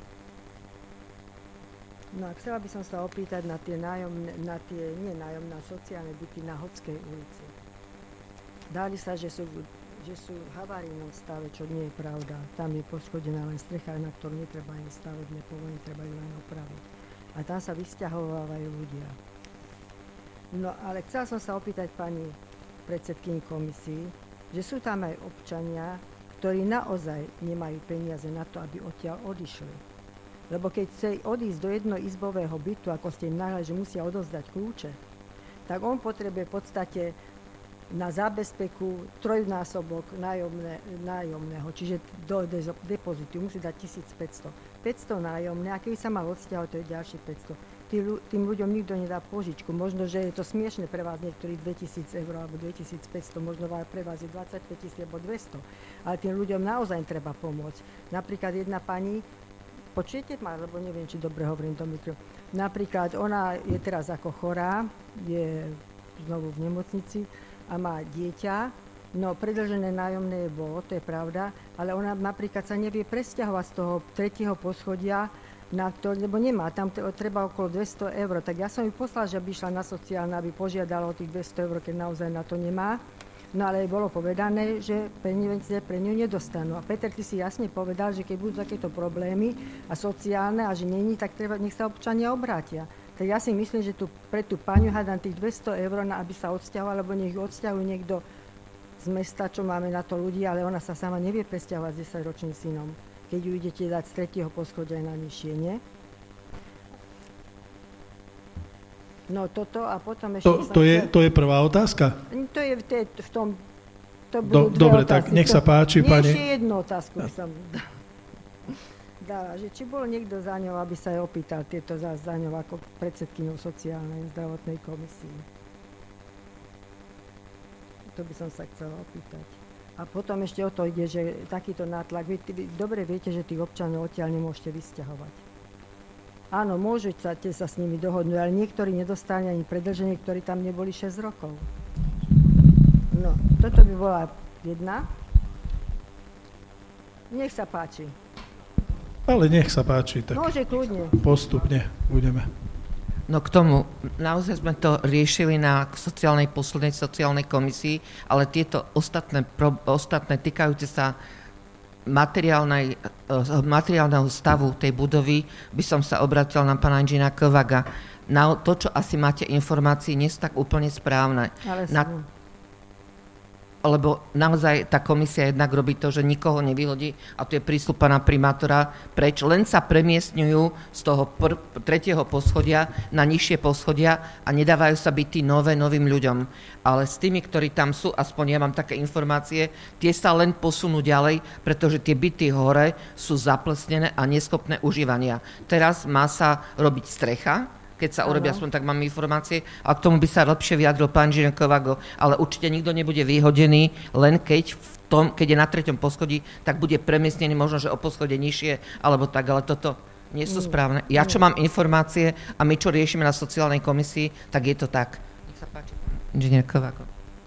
S9: No a chcela by som sa opýtať na tie nájomné, na tie, nie nájomné, sociálne byty na Hodskej ulici. Dáli sa, že sú, že sú v havarijnom stave, čo nie je pravda. Tam je poškodená len strecha, na ktorú netreba ani stavebné povolenie, treba ju len opraviť. A tam sa vysťahovávajú ľudia. No ale chcela som sa opýtať pani predsedkyni komisii, že sú tam aj občania, ktorí naozaj nemajú peniaze na to, aby odtiaľ odišli. Lebo keď chce odísť do jednoizbového bytu, ako ste im nahľadili, že musia odozdať kľúče, tak on potrebuje v podstate na zábezpeku trojnásobok nájomné, nájomného, čiže do depozitu musí dať tisícpäťsto. päťsto nájomné, a keby sa mal odsťahovať, to je ďalšie päťsto. Tým, tým ľuďom nikto nedá požičku. Možno, že je to smiešne pre vás niektorých dvetisíc eur alebo dvetisícpäťsto, možno pre vás je dvadsaťpäť tisíc alebo dvesto. Ale tým ľuďom naozaj treba pomôcť. Napríklad jedna pani, počujete ma, lebo neviem, či dobre hovorím do mikro. Napríklad ona je teraz ako chorá, je znovu v nemocnici a má dieťa. No, predĺžené nájomné bolo, to je pravda, ale ona napríklad sa nevie presťahovať z toho tretieho poschodia, na to, lebo nemá, tam treba okolo dvesto eur. Tak ja som ju poslala, že by išla na sociálne, aby požiadala o tých dvesto eur, keď naozaj na to nemá. No ale bolo povedané, že peniaze pre ňu nedostanú. A Peter, ty si jasne povedal, že keď budú takéto problémy a sociálne a že není, tak treba, nech sa občania obrátia. Tak ja si myslím, že tu, pre tú paňu hádam tých dvesto eur, aby sa odsťahovala, alebo nech ju odsťahuje niekto z mesta, čo máme na to ľudí, ale ona sa sama nevie presťahovať s desaťročným synom, keď ju idete dať z tretieho poschodia na nižšie, nie? No toto a potom ešte...
S1: To, to, je, to je prvá otázka?
S9: To je v, tej, v tom... To
S1: Do, dobre, otázky. Tak nech sa páči,
S9: to,
S1: pani...
S9: Ešte jednu otázku by som... dala, že či bol niekto za ňou, aby sa jej opýtal tieto za, za ňou ako predsedkyňou sociálnej zdravotnej komisii. To by som sa chcela opýtať. A potom ešte o to ide, že takýto nátlak, vy, vy dobre viete, že tých občanov odtiaľ nemôžete vysťahovať. Áno, môžete sa s nimi dohodnúť, ale niektorí nedostali ani predĺženie, ktorí tam neboli šesť rokov. No, toto by bola jedna. Nech sa páči.
S1: Ale nech sa páči, tak
S9: Môže kľudne.
S1: postupne budeme.
S10: No k tomu, naozaj sme to riešili na sociálnej, poslednej sociálnej komisii, ale tieto ostatné, pro, ostatné týkajúce sa materiálnej, materiálneho stavu tej budovy, by som sa obratil na pána inžiniera Kovaga. Na to, čo asi máte informácií, nie sú tak úplne správne.
S9: Ale
S10: na, lebo naozaj tá komisia jednak robí to, že nikoho nevyhodí, a to je prístup pána primátora preč, len sa premiestňujú z toho pr- tretieho poschodia na nižšie poschodia a nedávajú sa byty nové novým ľuďom. Ale s tými, ktorí tam sú, aspoň ja mám také informácie, tie sa len posunú ďalej, pretože tie byty hore sú zaplesnené a neschopné užívania. Teraz má sa robiť strecha, keď sa urobí, aspoň tak mám informácie, a k tomu by sa lepšie vyjadril pán inžinier Kovago, ale určite nikto nebude vyhodený, len keď, v tom, keď je na treťom poschodí, tak bude premiestnený možno, že o poschodie nižšie, alebo tak, ale toto nie sú správne. Ja, čo mám informácie a my, čo riešime na sociálnej komisii, tak je to tak. Nech sa páči, inžinier Kovago.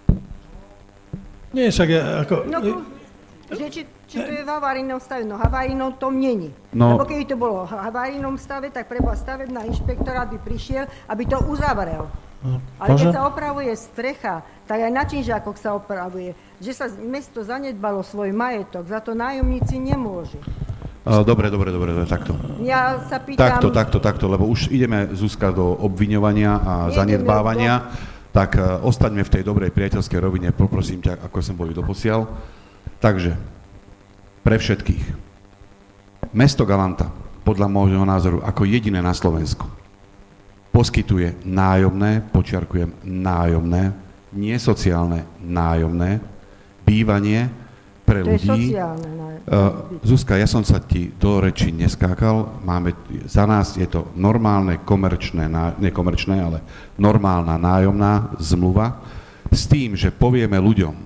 S1: Nie, však ja, ako...
S9: No, že či, či to je v havarijnom stave, no havarijnom tom není.
S4: No.
S9: Lebo keby to bolo v havarijnom stave, tak preba stavebná inšpektorát by prišiel, aby to uzavrel.
S8: No,
S9: ale
S8: môže?
S9: keď sa opravuje strecha, tak aj na činžiakoch sa opravuje. Že sa mesto zanedbalo svoj majetok, za to nájomníci nemôžu.
S4: Dobre, dobre, dobre, dobre, takto.
S9: Ja sa pýtam...
S4: Takto, takto, takto, lebo už ideme, Zuzka, do obviňovania a
S9: Nejdeme
S4: zanedbávania, tak uh, ostaňme v tej dobrej priateľskej rovine, poprosím ťa, ako som boli doposiaľ. Takže, pre všetkých, mesto Galanta, podľa môjho názoru, ako jediné na Slovensku, poskytuje nájomné, počiarkujem nájomné, nie sociálne, nájomné, bývanie pre
S9: To je
S4: ľudí.
S9: sociálne nájomné.
S4: Uh, Zuzka, ja som sa ti do reči neskákal, máme, za nás je to normálne komerčné, nekomerčné, ale normálna nájomná zmluva, s tým, že povieme ľuďom,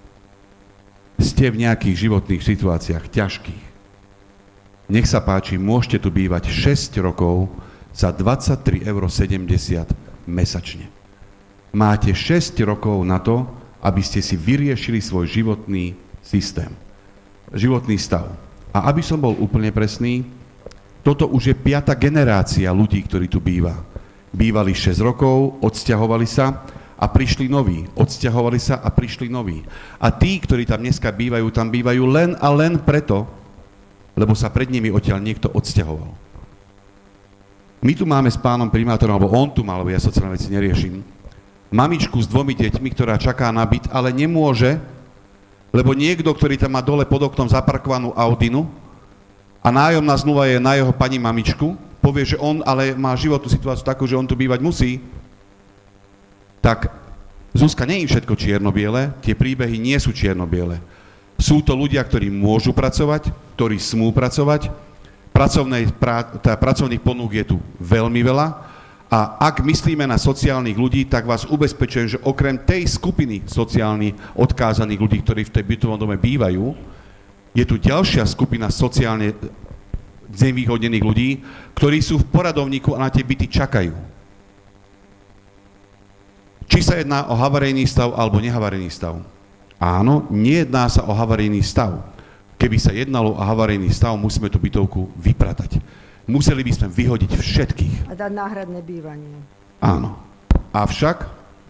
S4: ste v nejakých životných situáciách ťažkých. Nech sa páči, môžete tu bývať šesť rokov za dvadsaťtri eur sedemdesiat mesačne. Máte šesť rokov na to, aby ste si vyriešili svoj životný systém, životný stav. A aby som bol úplne presný, toto už je piata generácia ľudí, ktorí tu býva. Bývali šesť rokov, odsťahovali sa, a prišli noví, odsťahovali sa a prišli noví. A tí, ktorí tam dneska bývajú, tam bývajú len a len preto, lebo sa pred nimi odtiaľ niekto odsťahoval. My tu máme s pánom primátorom, alebo on tu mal, lebo ja sociálne veci neriešim, mamičku s dvomi deťmi, ktorá čaká na byt, ale nemôže, lebo niekto, ktorý tam má dole pod oknom zaparkovanú Audinu a nájomná zmluva je na jeho pani mamičku, povie, že on ale má životnú situáciu takú, že on tu bývať musí, tak Zuzka, nie je všetko čierno-biele, tie príbehy nie sú čierno-biele. Sú to ľudia, ktorí môžu pracovať, ktorí smú pracovať, pracovnej, pra, tá, pracovných ponúk je tu veľmi veľa a ak myslíme na sociálnych ľudí, tak vás ubezpečujem, že okrem tej skupiny sociálnych odkázaných ľudí, ktorí v tej bytovom dome bývajú, je tu ďalšia skupina sociálne znevýhodnených ľudí, ktorí sú v poradovníku a na tie byty čakajú. Či sa jedná o havarijný stav alebo nehavarijný stav. Áno, nejedná sa o havarijný stav. Keby sa jednalo o havarijný stav, musíme tú bytovku vypratať. Museli by sme vyhodiť všetkých.
S9: A dať náhradné bývanie.
S4: Áno. Avšak,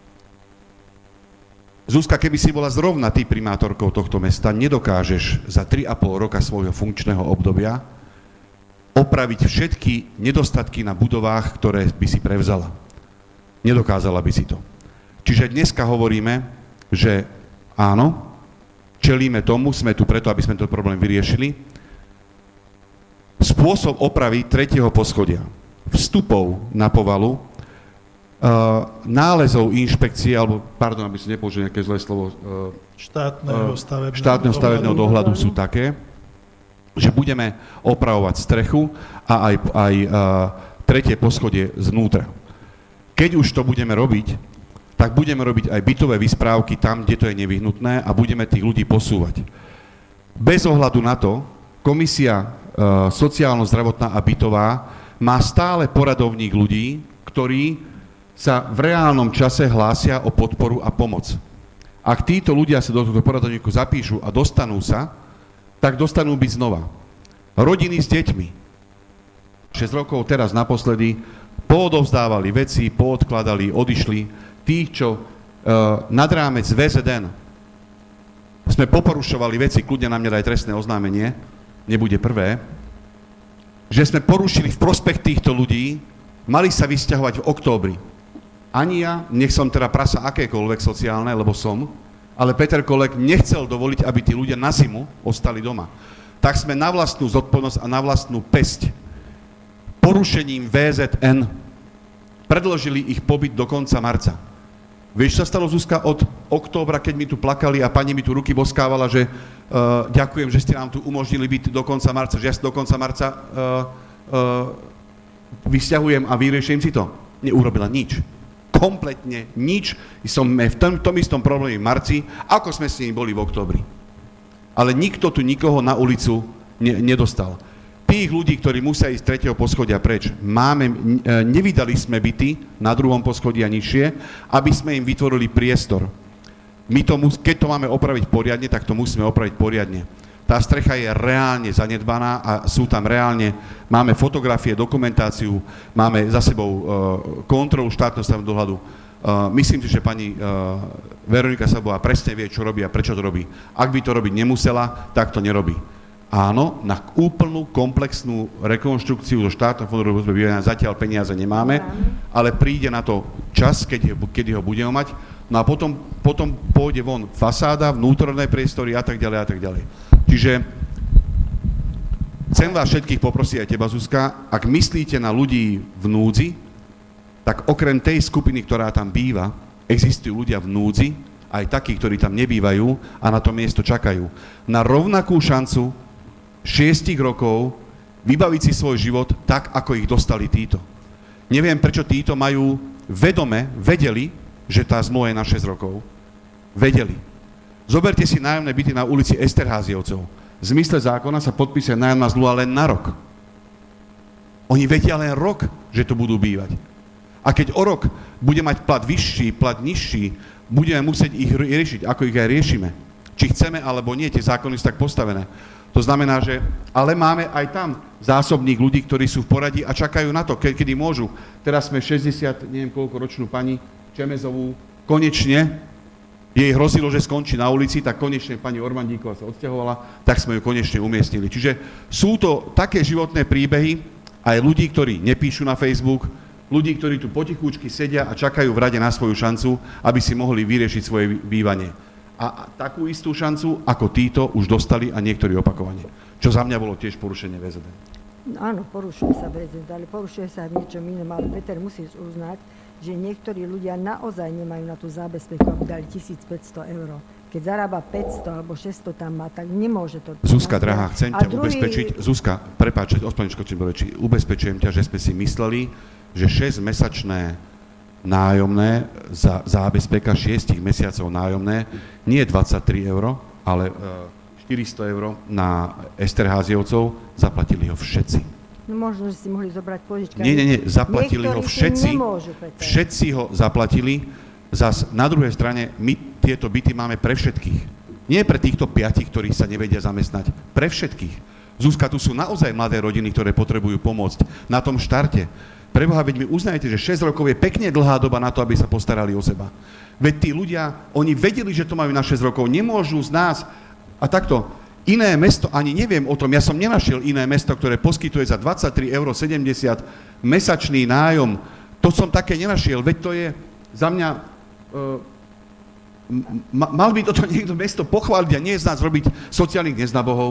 S4: Zuzka, keby si bola zrovna ty primátorkou tohto mesta, nedokážeš za tri a pol roka svojho funkčného obdobia opraviť všetky nedostatky na budovách, ktoré by si prevzala. Nedokázala by si to. Čiže dneska hovoríme, že áno, čelíme tomu, sme tu preto, aby sme ten problém vyriešili. Spôsob opravy tretieho poschodia, vstupov na povalu, nálezov inšpekcie, alebo, pardon, aby som nepoužil nejaké zlé slovo,
S1: štátneho stavebného,
S4: štátneho stavebného dohľadu sú také, že budeme opravovať strechu a aj, aj uh, tretie poschodie znútra. Keď už to budeme robiť, tak budeme robiť aj bytové vysprávky tam, kde to je nevyhnutné a budeme tých ľudí posúvať. Bez ohľadu na to, komisia uh, sociálno-zdravotná a bytová má stále poradovník ľudí, ktorí sa v reálnom čase hlásia o podporu a pomoc. Ak títo ľudia sa do tohto poradovníku zapíšu a dostanú sa, tak dostanú byť znova. Rodiny s deťmi. šesť rokov teraz naposledy poodovzdávali veci, poodkladali, odišli. Tých, čo uh, nad rámec vé zet en sme poporušovali veci, kľudne na mňa daj trestné oznámenie, nebude prvé, že sme porušili v prospech týchto ľudí, mali sa vysťahovať v októbri. Ani ja, nech som teda prasa akékoľvek sociálne, lebo som, ale Peter Kolek nechcel dovoliť, aby tí ľudia na zimu ostali doma. Tak sme na vlastnú zodpovednosť a na vlastnú pesť porušením vé zet en predložili ich pobyt do konca marca. Vieš, čo sa stalo, Zuzka, od októbra, keď mi tu plakali a pani mi tu ruky boskávala, že uh, ďakujem, že ste nám tu umožnili byť do konca marca, že ja do konca marca uh, uh, vysťahujem a vyrieším si to. Neurobila nič. Kompletne nič. Sme v tom, tom istom probléme v marci, ako sme s nimi boli v októbri. Ale nikto tu nikoho na ulicu ne, nedostal. Tých ľudí, ktorí musia ísť z tretieho poschodia preč, máme, nevydali sme byty na druhom poschodí a nižšie, aby sme im vytvorili priestor. My to, keď to máme opraviť poriadne, tak to musíme opraviť poriadne. Tá strecha je reálne zanedbaná a sú tam reálne, máme fotografie, dokumentáciu, máme za sebou uh, kontrolu štátneho stavebného dohľadu. Uh, myslím si, že pani uh, Veronika Sabová presne vie, čo robí a prečo to robí. Ak by to robiť nemusela, tak to nerobí. Áno, na úplnú komplexnú rekonštrukciu do štátneho fondu rozvoja bývania zatiaľ peniaze nemáme, ale príde na to čas, keď, kedy ho budeme mať, no a potom, potom pôjde von fasáda, vnútorné priestory a tak ďalej a tak ďalej. Čiže chcem vás všetkých poprosiť, aj teba, Zuzka, ak myslíte na ľudí v núdzi, tak okrem tej skupiny, ktorá tam býva, existujú ľudia v núdzi, aj takí, ktorí tam nebývajú a na to miesto čakajú. Na rovnakú šancu šiestich rokov vybaviť si svoj život tak, ako ich dostali títo. Neviem, prečo títo majú vedome, vedeli, že tá zmluva je na šesť rokov. Vedeli. Zoberte si nájomné byty na ulici Esterháziovcov. V zmysle zákona sa podpísuje nájomná zmluva len na rok. Oni vedia len rok, že tu budú bývať. A keď o rok bude mať plat vyšší, plat nižší, budeme musieť ich riešiť, ako ich aj riešime. Či chceme, alebo nie, tie zákony sú tak postavené. To znamená, že ale máme aj tam zásobník ľudí, ktorí sú v poradí a čakajú na to, ke, kedy môžu. Teraz sme šesťdesiat, neviem koľko ročnú pani Čemezovú, konečne, jej hrozilo, že skončí na ulici, tak konečne pani Ormandíková sa odsťahovala, tak sme ju konečne umiestnili. Čiže sú to také životné príbehy aj ľudí, ktorí nepíšu na Facebook, ľudí, ktorí tu potichúčky sedia a čakajú v rade na svoju šancu, aby si mohli vyriešiť svoje bývanie. A takú istú šancu, ako títo, už dostali a niektorí opakovane. Čo za mňa bolo tiež porušenie vé zet en.
S9: No, áno, porušuje sa vé zet en, ale porušuje sa v niečom inom, ale Peter musí uznať, že niektorí ľudia naozaj nemajú na tú zábezpeku, aby dali tisícpäťsto eur. Keď zarába päťsto alebo šesťsto tam má, tak nemôže to...
S4: Zuzka, drahá, chcem ťa
S9: druhý...
S4: ubezpečiť. Zuzka, prepáč, ospravedlňujem do reči. Ubezpečujem ťa, že sme si mysleli, že šesťmesačné nájomné, za, zábezpeka šiestich mesiacov nájomné, nie je dvadsaťtri eur, ale uh, štyristo eur na Esterháziovcov, zaplatili ho všetci.
S9: No možno, že si mohli zobrať požička.
S4: Nie, nie, nie, zaplatili ho všetci.
S9: Nemôžu,
S4: všetci ho zaplatili. Zas na druhej strane my tieto byty máme pre všetkých. Nie pre týchto piatich, ktorí sa nevedia zamestnať. Pre všetkých. Zuzka, tu sú naozaj mladé rodiny, ktoré potrebujú pomôcť na tom štarte. Preboha, veď mi uznajte, že šesť rokov je pekne dlhá doba na to, aby sa postarali o seba. Veď tí ľudia, oni vedeli, že to majú na šesť rokov, nemôžu z nás. A takto, iné mesto, ani neviem o tom, ja som nenašiel iné mesto, ktoré poskytuje za dvadsaťtri eur sedemdesiat mesačný nájom. To som také nenašiel, veď to je za mňa... Uh, mal by toto niekto mesto pochváliť a nie z nás robiť sociálnych neznabohov.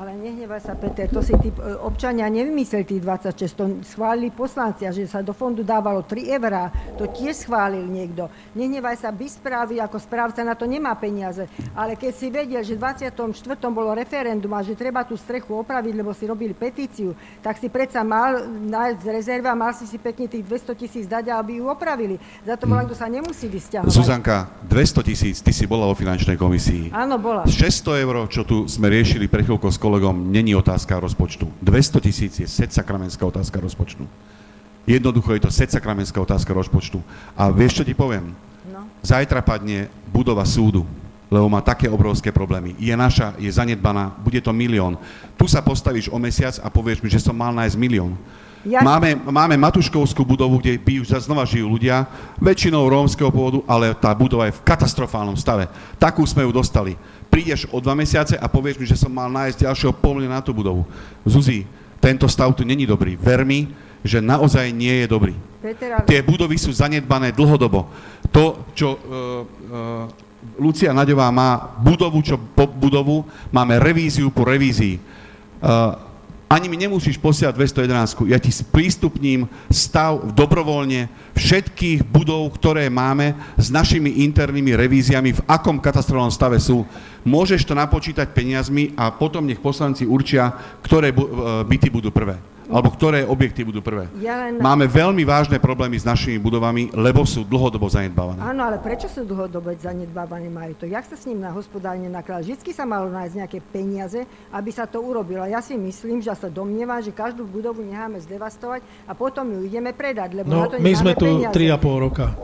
S9: Ale nehnevaj sa, Peter, to si tí občania nevymysleli tých dvadsaťšesť, to schválili poslanci, a že sa do fondu dávalo tri eurá, to tiež schválil niekto. Nehnevaj sa, by správy, ako správca na to nemá peniaze, ale keď si vedel, že dvadsiatom štvrtom bolo referendum a že treba tú strechu opraviť, lebo si robili petíciu, tak si predsa mal nájsť z rezervy a mal si si pekne tých dvesto tisíc dať, aby ju opravili. Za to bola, kto sa nemusí vysťahovať.
S4: Zuzanka, dvesto tisíc, ty si bola vo finančnej komisii.
S9: Áno, bola.
S4: šesťsto eur, čo tu sme riešili pre chvíľkou s kolegom, není otázka rozpočtu. dvesto tisíc je sedsakramentská otázka rozpočtu. Jednoducho je to sedsakramentská otázka rozpočtu. A vieš, čo ti poviem? No. Zajtra padne budova súdu, lebo má také obrovské problémy. Je naša, je zanedbaná, bude to milión. Tu sa postavíš o mesiac a povieš mi, že som mal nájsť milión. Ja... Máme, máme Matuškovskú budovu, kde by už znova žijú ľudia, väčšinou rómskeho pôvodu, ale tá budova je v katastrofálnom stave. Takú sme ju dostali. Prídeš o dva mesiace a povieš mi, že som mal nájsť ďalšieho pol milióna na tú budovu. Zuzi, tento stav tu není dobrý. Ver mi, že naozaj nie je dobrý. Peter, ale... Tie budovy sú zanedbané dlhodobo. To, čo... Uh, uh, Lucia Naďová má budovu, čo po budovu, máme revíziu po revízii. Uh, ani mi nemusíš posielať dvesto jedenásť. Ja ti sprístupním stav dobrovoľne všetkých budov, ktoré máme s našimi internými revíziami, v akom katastrofálnom stave sú. Môžeš to napočítať peniazmi a potom nech poslanci určia, ktoré byty budú prvé. Alebo ktoré objekty budú prvé. Ja len... Máme veľmi vážne problémy s našimi budovami, lebo sú dlhodobo zanedbávané.
S9: Áno, ale prečo sú dlhodobo zanedbávané majú to? Jak sa s ním na hospodárne nakladá? Vždycky sa malo nájsť nejaké peniaze, aby sa to urobilo. Ja si myslím, že sa domnievam, že každú budovu necháme zdevastovať a potom ju ideme predať, lebo
S1: no,
S9: na to
S1: my sme tu
S9: peniaze.
S1: tri a pol roka.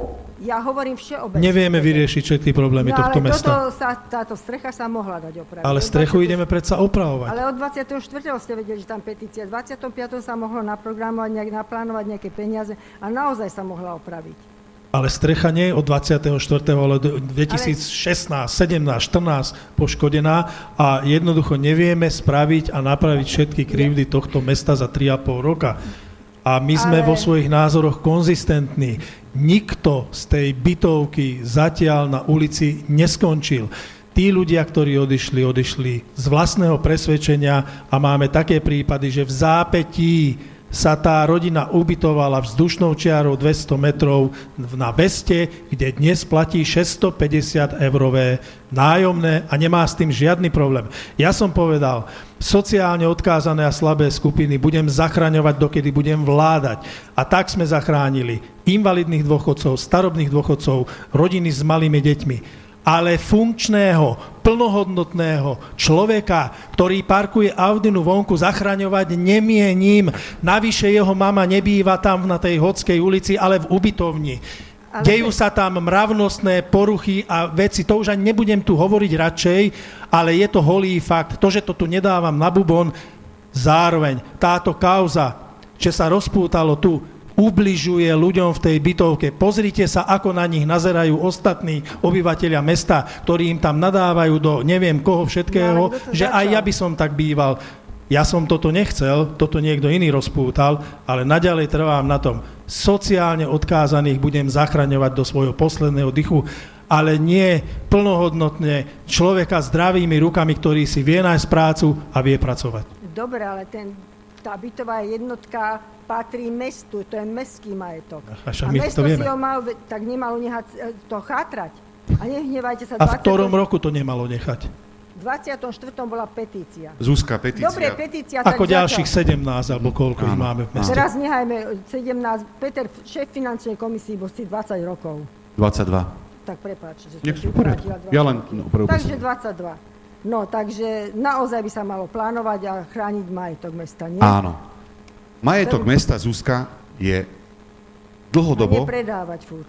S9: Ja hovorím všeobecne.
S1: Nevieme vyriešiť všetky problémy
S9: no,
S1: tohto mesta.
S9: Ale sa, táto strecha sa mohla dať opraviť.
S1: Ale strechu dvadsiateho ideme predsa opravovať.
S9: Ale od dvadsiateho štvrtého ste vedeli, že tam petícia. dvadsiateho piateho sa mohlo naprogramovať, nejak naplánovať nejaké peniaze a naozaj sa mohla opraviť.
S1: Ale strecha nie je od dvadsiateho štvrtého ale dvetisícšestnásť, sedemnásť, štrnásť poškodená a jednoducho nevieme spraviť a napraviť všetky krivdy tohto mesta za tri a pol roka. A my sme ale... vo svojich názoroch konzistentní. Nikto z tej bytovky zatiaľ na ulici neskončil. Tí ľudia, ktorí odišli, odišli z vlastného presvedčenia a máme také prípady, že v zápätí sa tá rodina ubytovala vzdušnou čiarou dvesto metrov na Veste, kde dnes platí šesťstopäťdesiat eurové nájomné a nemá s tým žiadny problém. Ja som povedal, sociálne odkázané a slabé skupiny budem zachraňovať, dokedy budem vládať. A tak sme zachránili invalidných dôchodcov, starobných dôchodcov, rodiny s malými deťmi. Ale funkčného, plnohodnotného človeka, ktorý parkuje Audinu vonku, zachraňovať nemienim. Navyše jeho mama nebýva tam na tej Hodskej ulici, ale v ubytovni. Ale... Dejú sa tam mravnostné poruchy a veci, to už ani nebudem tu hovoriť radšej, ale je to holý fakt. To, že to tu nedávam na bubon, zároveň táto kauza, že sa rozpútalo tu, ubližuje ľuďom v tej bytovke. Pozrite sa, ako na nich nazerajú ostatní obyvatelia mesta, ktorí im tam nadávajú do neviem koho všetkého, no, že aj ja by som tak býval. Ja som toto nechcel, toto niekto iný rozpútal, ale naďalej trvám na tom. Sociálne odkázaných budem zachraňovať do svojho posledného dychu, ale nie plnohodnotne človeka zdravými rukami, ktorý si vie nájsť prácu a vie pracovať.
S9: Dobre, ale ten, tá bytová jednotka patrí mestu, to je mestský majetok. A, a mesto si ho mal, tak nemalo nechať to chátrať. A nehnevajte sa.
S1: A v ktorom roku to nemalo nechať?
S9: V dvadsiatom štvrtom bola petícia.
S4: Zuzka, petícia.
S9: Dobre, petícia.
S1: Ako ďalších sedemnásť, alebo koľko ich máme v meste.
S9: Teraz nechajme sedemnásť. Peter, šéf finančnej komisii, bol si dvadsať rokov.
S4: dvadsaťdva.
S9: Tak prepáč, že
S4: som si ukrátila dvadsať. Ja len, no,
S9: takže dvadsaťdva. No, takže naozaj by sa malo plánovať a chrániť majetok mesta, nie?
S4: Áno. Majetok mesta Zuzka je dlhodobo...
S9: A nepredávať furt.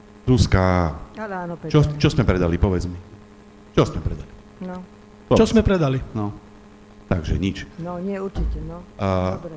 S4: Zuzka,
S9: ale áno,
S4: čo, čo sme predali, povedz mi. Čo sme predali?
S9: No.
S1: Povedz. Čo sme predali?
S4: No, takže nič.
S9: No, nie, určite, no.
S4: Uh,
S9: Dobre.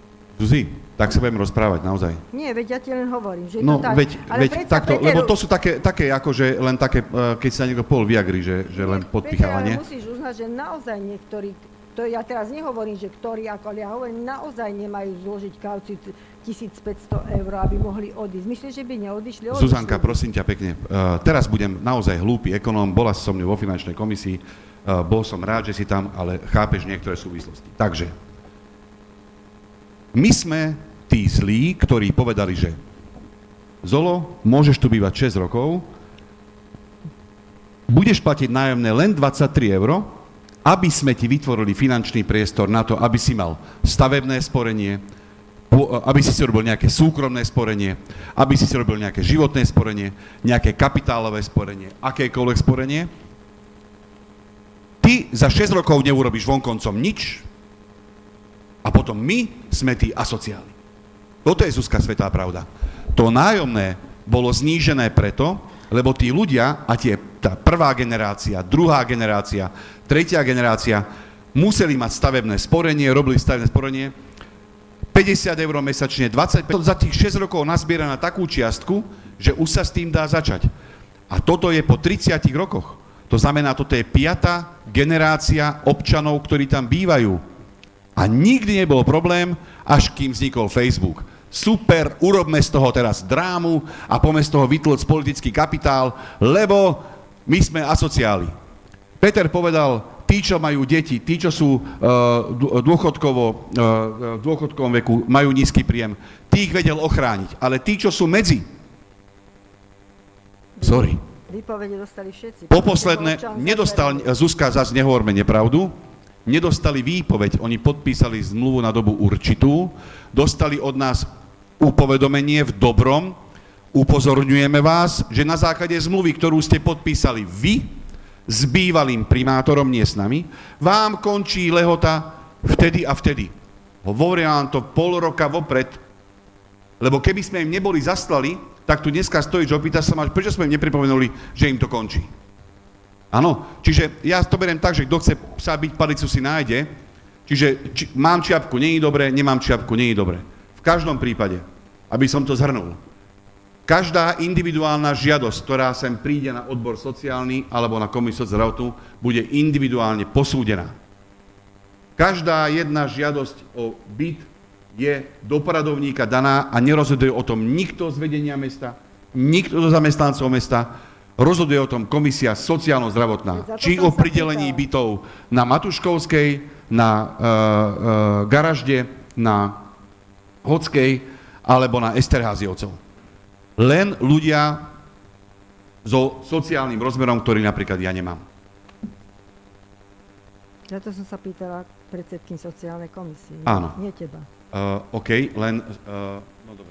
S4: Zuzi, tak sa budem rozprávať, naozaj.
S9: Nie, veď ja ti len hovorím, že je
S4: no,
S9: to tak.
S4: Veď,
S9: ale
S4: veď takto,
S9: Peter,
S4: lebo to sú také, také akože len také, keď sa niekto pol vyjadri, že, že len podpicháva, nie?
S9: Ale musíš uznať, že naozaj niektorí to ja teraz nehovorím, že ktorí, ako, ale ja hovorím, naozaj nemajú zložiť kauciu tisícpäťsto eur, aby mohli odísť. Myslíš, že by neodišli? Odišli.
S4: Zuzanka, prosím ťa pekne, uh, teraz budem naozaj hlúpy ekonóm, bola si so mnou vo finančnej komisii, uh, bol som rád, že si tam, ale chápeš niektoré súvislosti. Takže, my sme tí zlí, ktorí povedali, že Zolo, môžeš tu bývať šesť rokov, budeš platiť nájomné len dvadsaťtri eur, aby sme ti vytvorili finančný priestor na to, aby si mal stavebné sporenie, aby si si robil nejaké súkromné sporenie, aby si si robil nejaké životné sporenie, nejaké kapitálové sporenie, akékoľvek sporenie. Ty za šesť rokov neurobíš vonkoncom nič a potom my sme tí asociáli. Toto je, Zuzka, svätá pravda. To nájomné bolo znížené preto, lebo tí ľudia, a tie, tá prvá generácia, druhá generácia, tretia generácia, museli mať stavebné sporenie, robili stavebné sporenie, päťdesiat eur mesačne, dvadsaťpäť, za tých šesť rokov nazbiera na takú čiastku, že už sa s tým dá začať. A toto je po tridsiatich rokoch. To znamená, toto je piata generácia občanov, ktorí tam bývajú. A nikdy nebol problém, až kým vznikol Facebook. Super, urobme z toho teraz drámu a poďme z toho vytlcť politický kapitál, lebo my sme asociáli. Peter povedal, tí, čo majú deti, tí, čo sú uh, dôchodkovo, uh, v dôchodkovom veku, majú nízky príjem, tí ich vedel ochrániť. Ale tí, čo sú medzi, sorry.
S9: Výpovede dostali všetci.
S4: Poposledné, nedostal, Zuzka, zase nehovorme nepravdu, nedostali výpoveď, oni podpísali zmluvu na dobu určitú, dostali od nás upovedomenie v dobrom, upozorňujeme vás, že na základe zmluvy, ktorú ste podpísali vy s bývalým primátorom, nie s nami, vám končí lehota vtedy a vtedy. Hovoria nám to pol roka vopred, lebo keby sme im neboli zaslali, tak tu dneska stojíš, opýta sa ma, prečo sme im nepripomenuli, že im to končí. Áno, čiže ja to beriem tak, že kto chce sa byť palicu si nájde, čiže či, mám čiapku, nie je dobré, nemám čiapku, nie je dobré. V každom prípade, aby som to zhrnul, každá individuálna žiadosť, ktorá sem príde na odbor sociálny alebo na komisiu zdravotnú, bude individuálne posúdená. Každá jedna žiadosť o byt je do poradovníka daná a nerozhoduje o tom nikto z vedenia mesta, nikto zo zamestnancov mesta, rozhoduje o tom komisia sociálno-zdravotná. Či o pridelení bytov na Matuškovskej, na uh, uh, Garažde, na Hockej alebo na Esterháziovcov. Len ľudia so sociálnym rozmerom, ktorý napríklad ja nemám.
S9: Ja to som sa pýtala predsedkyň sociálnej komisie.
S4: Áno.
S9: Nie teba.
S4: Uh, OK, len... Uh, no dobre.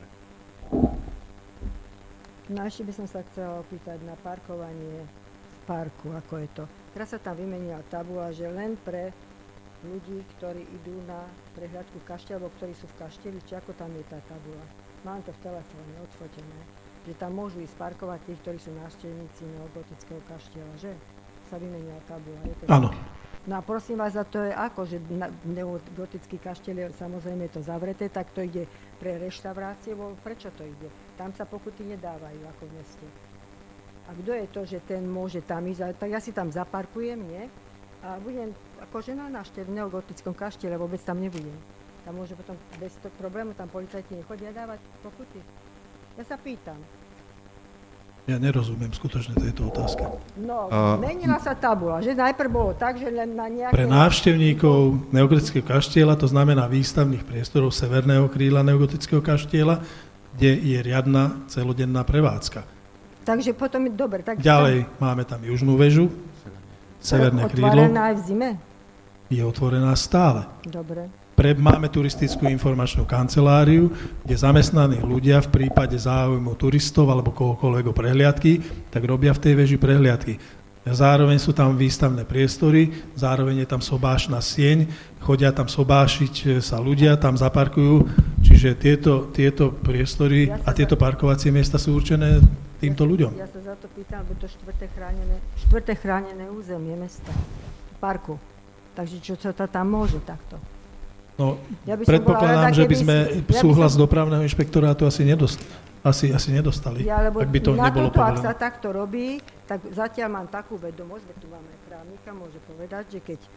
S9: No ešte by som sa chcela opýtať na parkovanie v parku, ako je to. Teraz sa tam vymenila tabula, že len pre ľudí, ktorí idú na prehľadku kaštieľa, alebo ktorí sú v kaštieľi, či ako tam je tá tabula. Mám to v telefóne odfotené, že tam môžu ísť parkovať tí, ktorí sú návštevníci neogotického kaštieľa, že? Sa vymenila tabula.
S1: Áno.
S9: No a prosím vás, a to je ako, že neogotický kaštieľ je samozrejme to zavreté, tak to ide pre reštaurácie, prečo to ide? Tam sa pokuty nedávajú ako v meste. A kto je to, že ten môže tam ísť? Tak ja si tam zaparkujem, nie? A budem akože na návštev v neogotickom kaštieľe, vôbec tam nebudem. Tam môže potom bez toho problému, tam policajti nechodia dávať pokuty. Ja sa pýtam.
S1: Ja nerozumiem skutočne tejto otázke.
S9: No, uh, menila sa tabula, že najprv bolo tak, že len na nejaké...
S1: Pre návštevníkov neogotického kaštieľa, to znamená výstavných priestorov severného krídla neogotického kaštieľa, kde je riadna celodenná prevádzka.
S9: Takže potom je dobre. Tak
S1: ďalej tam... máme tam južnú väžu, severné krídlo.
S9: Otvorená aj v zime?
S1: Je otvorená stále.
S9: Dobre.
S1: Pre, máme turistickú informačnú kanceláriu, kde zamestnaní ľudia v prípade záujmu turistov alebo kohokoľvek o prehliadky, tak robia v tej veži prehliadky. Zároveň sú tam výstavné priestory, zároveň je tam sobášna sieň, chodia tam sobášiť sa ľudia, tam zaparkujú, čiže tieto, tieto priestory ja a tieto parkovacie miesta sú určené týmto
S9: ja,
S1: ľuďom.
S9: Ja sa za to pýtam, lebo to štvrté chránené, štvrté chránené územie mesta, parku. Takže čo sa tam môže takto?
S1: No,
S9: ja
S1: predpokladám, že by sme
S9: ja
S1: súhlas
S9: by som...
S1: dopravného inšpektorátu asi, nedost, asi, asi nedostali,
S9: ja, lebo
S1: ak by to
S9: na
S1: nebolo
S9: toto,
S1: povolené.
S9: Ak sa takto robí, tak zatiaľ mám takú vedomosť, veď tu máme právnika, môže povedať, že keď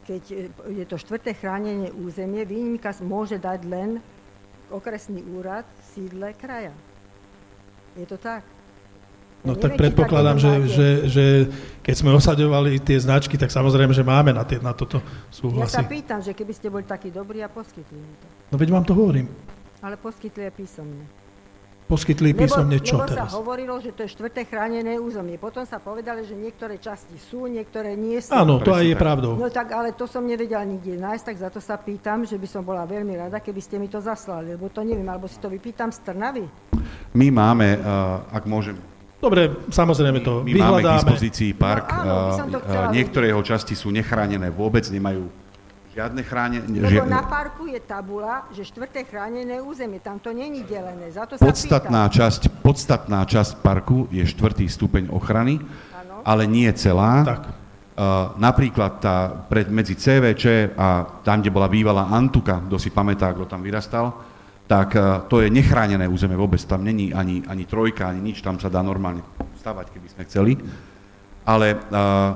S9: keď je to štvrté chránenie územie, výnimka môže dať len okresný úrad v sídle kraja. Je to tak? Ja
S1: no tak predpokladám, že, že, že keď sme osaďovali tie značky, tak samozrejme, že máme na, tie, na toto súhlasy.
S9: Ja sa pýtam, že keby ste boli takí dobrí a poskytli mi to.
S1: No veď vám to hovorím.
S9: Ale poskytli aj písomne.
S1: Poskytli písomne čo
S9: lebo
S1: teraz?
S9: Lebo sa hovorilo, že to je štvrté chránené územie. Potom sa povedali, že niektoré časti sú, niektoré nie sú.
S1: Áno, to aj je pravdou.
S9: No tak, ale to som nevedela nikde nájsť, tak za to sa pýtam, že by som bola veľmi rada, keby ste mi to zaslali, lebo to neviem, alebo si to vypýtam z Trnavy.
S4: My máme, uh, ak môžem...
S1: Dobre, samozrejme to
S4: my, my
S1: vyhľadáme.
S4: máme k dispozícii park.
S9: No, áno,
S4: uh, niektoré jeho časti sú nechránené, vôbec nemajú žiadne chránené...
S9: Lebo na parku je tabula, že štvrté chránené územie, tam to není delené, za to sa
S4: podstatná
S9: pýtam.
S4: časť, podstatná časť parku je štvrtý stupeň ochrany,
S9: ano.
S4: Ale nie celá.
S1: Tak.
S4: Uh, napríklad tá pred, medzi cé vé čé a tam, kde bola bývalá Antuka, kto si pamätá, kto tam vyrastal, tak uh, to je nechránené územie vôbec, tam není ani, ani trojka, ani nič, tam sa dá normálne stavať, keby sme chceli. Ale uh,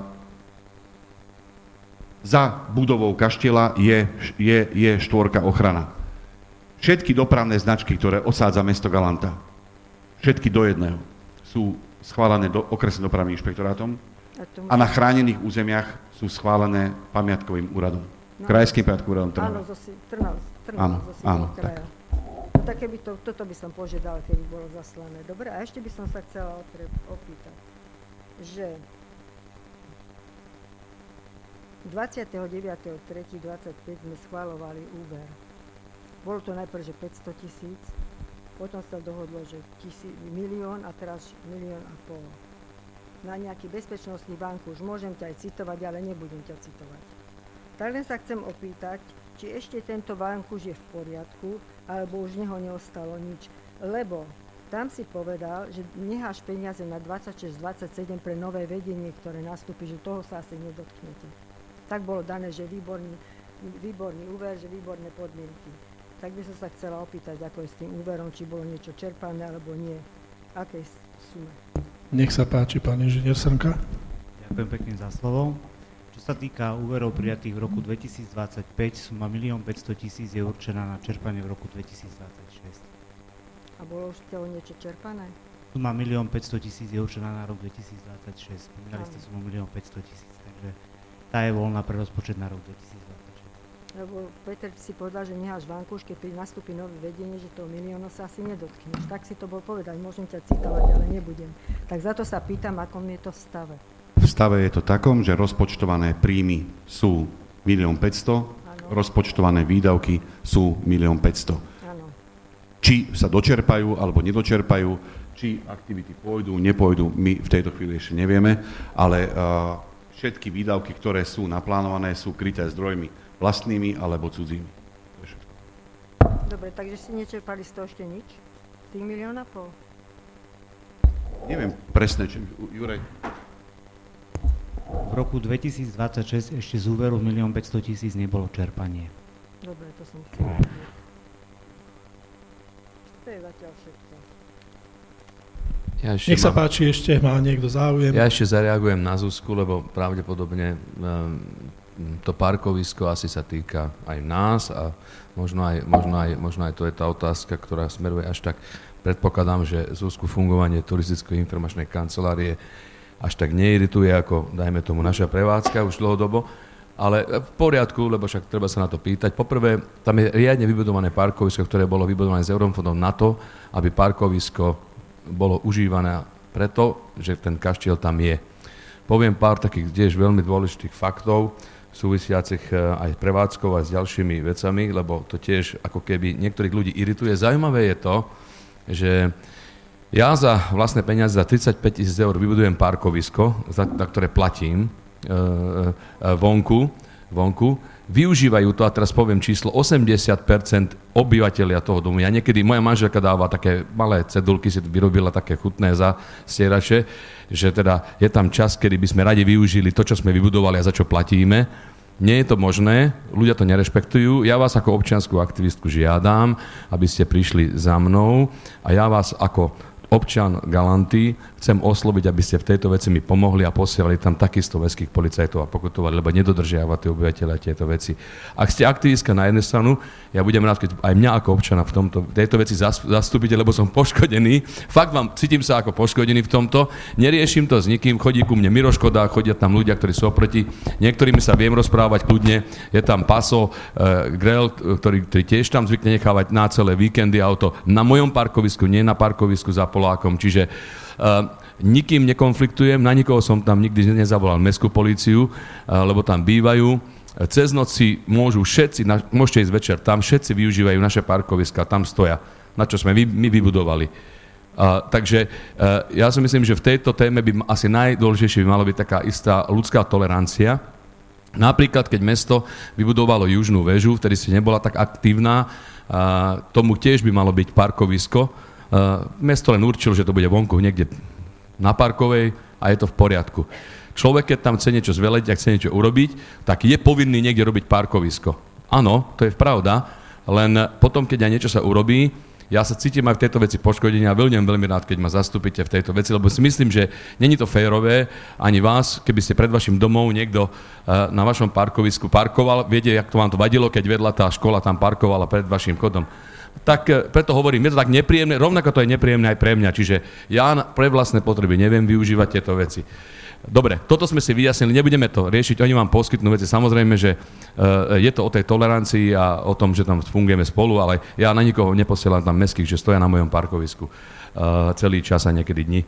S4: za budovou kaštieľa je, je, je štvorka ochrana. Všetky dopravné značky, ktoré osádza mesto Galanta, všetky do jedného, sú schválené do, okresným dopravným inšpektorátom a na chránených územiach sú schválené pamiatkovým úradom. No, krajským pamiatkovým úradom Trnava.
S9: Áno, zo Trnava,
S4: áno,
S9: zo
S4: áno,
S9: kraja.
S4: tak.
S9: No, tak keby to, toto by som požiadala, keby bolo zaslané. Dobre, a ešte by som sa chcela opýtať, že dvadsiateho deviateho tretieho dvadsaťpäť sme schváľovali úver. Bolo to najprv, že päťsto tisíc, potom sa dohodlo, že tisí, milión a teraz milión a pol. Na nejaký bezpečnostný banku, už môžem ťa aj citovať, ale nebudem ťa citovať. Tak len sa chcem opýtať, či ešte tento bankuš je v poriadku, alebo už neho neostalo nič. Lebo tam si povedal, že necháš peniaze na dvadsaťšesť dvadsaťsedem pre nové vedenie, ktoré nastúpi, že toho sa asi nedotknete. Tak bolo dané, že výborný, výborný úver, že výborné podmienky. Tak by som sa chcela opýtať, ako je s tým úverom, či bolo niečo čerpané, alebo nie. Akej sume?
S1: Nech sa páči, pán inžinier Srnka.
S11: Ďakujem pekne za slovo. Čo sa týka úverov prijatých v roku dvetisícdvadsaťpäť, suma milión päťsto tisíc je určená na čerpanie v roku dvetisícdvadsaťšesť.
S9: A bolo už toho niečo čerpané?
S11: Suma milión päťsto tisíc je určená na rok dvetisícdvadsaťšesť. Spomínali ste sumu milión päťsto tisíc, takže tá je voľná pre rozpočet na rok dvetisícdvadsaťšesť.
S9: Lebo Peter si povedal, že necháš vankuš, keď nastúpi nové vedenie, že toho milióna sa asi nedotkneš. Tak si to bol povedať, môžem ťa citovať, ale nebudem. Tak za to sa pýtam, akom je to v stave.
S4: V stave je to takom, že rozpočtované príjmy sú milión päťsto, rozpočtované výdavky sú milión päťsto.
S9: Áno.
S4: Či sa dočerpajú, alebo nedočerpajú, či aktivity pôjdu, nepôjdu, my v tejto chvíli ešte nevieme, ale uh, všetky výdavky, ktoré sú naplánované, sú kryté zdrojmi vlastnými alebo cudzími.
S9: Dobre, takže si nečerpali z toho ešte nič? Tých milión a pol?
S4: Neviem presne, či... Juraj.
S11: V roku dvetisícdvadsaťšesť ešte z úveru milión päťsto tisíc nebolo čerpanie.
S9: Dobre, to som chcela vedieť. To je zatiaľ všetko.
S12: Ja
S1: Nech sa
S12: mám...
S1: páči, ešte má niekto záujem.
S12: Ja ešte zareagujem na Zuzku, lebo pravdepodobne um, to parkovisko asi sa týka aj nás a možno aj, možno, aj, možno aj to je tá otázka, ktorá smeruje až tak. Predpokladám, že Zuzku fungovanie turistickej informačnej kancelárie až tak neirituje ako, dajme tomu, naša prevádzka už dlhodobo, ale v poriadku, lebo však treba sa na to pýtať. Poprvé, tam je riadne vybudované parkovisko, ktoré bolo vybudované z Eurofondom na to, aby parkovisko bolo užívané preto, že ten kaštiel tam je. Poviem pár takých tiež veľmi dôležitých faktov, súvisiacich aj prevádzkov a s ďalšími vecami, lebo to tiež ako keby niektorých ľudí irituje. Zaujímavé je to, že ja za vlastné peniaze za tridsaťpäť tisíc eur vybudujem parkovisko, za, za ktoré platím e, e, vonku, vonku. Využívajú to, a teraz poviem číslo, osemdesiat percent obyvateľia toho domu. Ja niekedy, moja manželka dáva také malé cedulky, si vyrobila také chutné za stierače, že teda je tam čas, kedy by sme radi využili to, čo sme vybudovali a za čo platíme. Nie je to možné, ľudia to nerešpektujú. Ja vás ako občiansku aktivistku žiadam, aby ste prišli za mnou a ja vás ako občan Galanty, chcem osloviť, aby ste v tejto veci mi pomohli a posielali tam takisto mestských policajtov a pokutovali, lebo nedodržiavate obyvateľia tieto veci. Ak ste aktivistka na jednu stranu, ja budem rád, keď aj mňa ako občana v tomto, tejto veci zastúpite, lebo som poškodený. Fakt vám, cítim sa ako poškodený v tomto. Neriešim to s nikým, chodí ku mne Miro Škoda, chodia tam ľudia, ktorí sú oproti. Niektorými sa viem rozprávať kľudne. Je tam Paso, uh, Grel, ktorý, ktorý tiež tam zvykne nechávať na celé víkendy auto na mojom parkovisku, nie na parkovisku za Polákom. Čiže uh, nikým nekonfliktujem, na nikoho som tam nikdy nezavolal mestskú políciu, uh, lebo tam bývajú. Cez noc si môžu všetci, na, môžete ísť večer, tam všetci využívajú naše parkoviska, tam stoja, na čo sme my, my vybudovali. Uh, takže uh, ja si myslím, že v tejto téme by asi najdôležitejšie by malo byť taká istá ľudská tolerancia. Napríklad, keď mesto vybudovalo južnú väžu, vtedy si nebola tak aktívna, uh, tomu tiež by malo byť parkovisko. Uh, mesto len určilo, že to bude vonku niekde na Parkovej a je to v poriadku. Človek, keď tam chce niečo zveleť a chce niečo urobiť, tak je povinný niekde robiť parkovisko. Áno, to je pravda, len potom, keď aj niečo sa urobí, ja sa cítim aj v tejto veci poškodenia a veľmi, veľmi rád, keď ma zastúpite v tejto veci, lebo si myslím, že není to férové ani vás, keby ste pred vašim domov niekto na vašom parkovisku parkoval, viete, jak to vám to vadilo, keď vedľa tá škola tam parkovala pred vašim chodom. Tak preto hovorím, je to tak nepríjemné, rovnako to je nepríjemné aj pre mňa, čiže ja pre vlastné potreby neviem využívať tieto veci. Dobre, toto sme si vyjasnili, nebudeme to riešiť, oni vám poskytnú veci, samozrejme, že uh, je to o tej tolerancii a o tom, že tam fungujeme spolu, ale ja na nikoho neposielam tam mestských, že stoja na mojom parkovisku uh, celý čas a niekedy dni.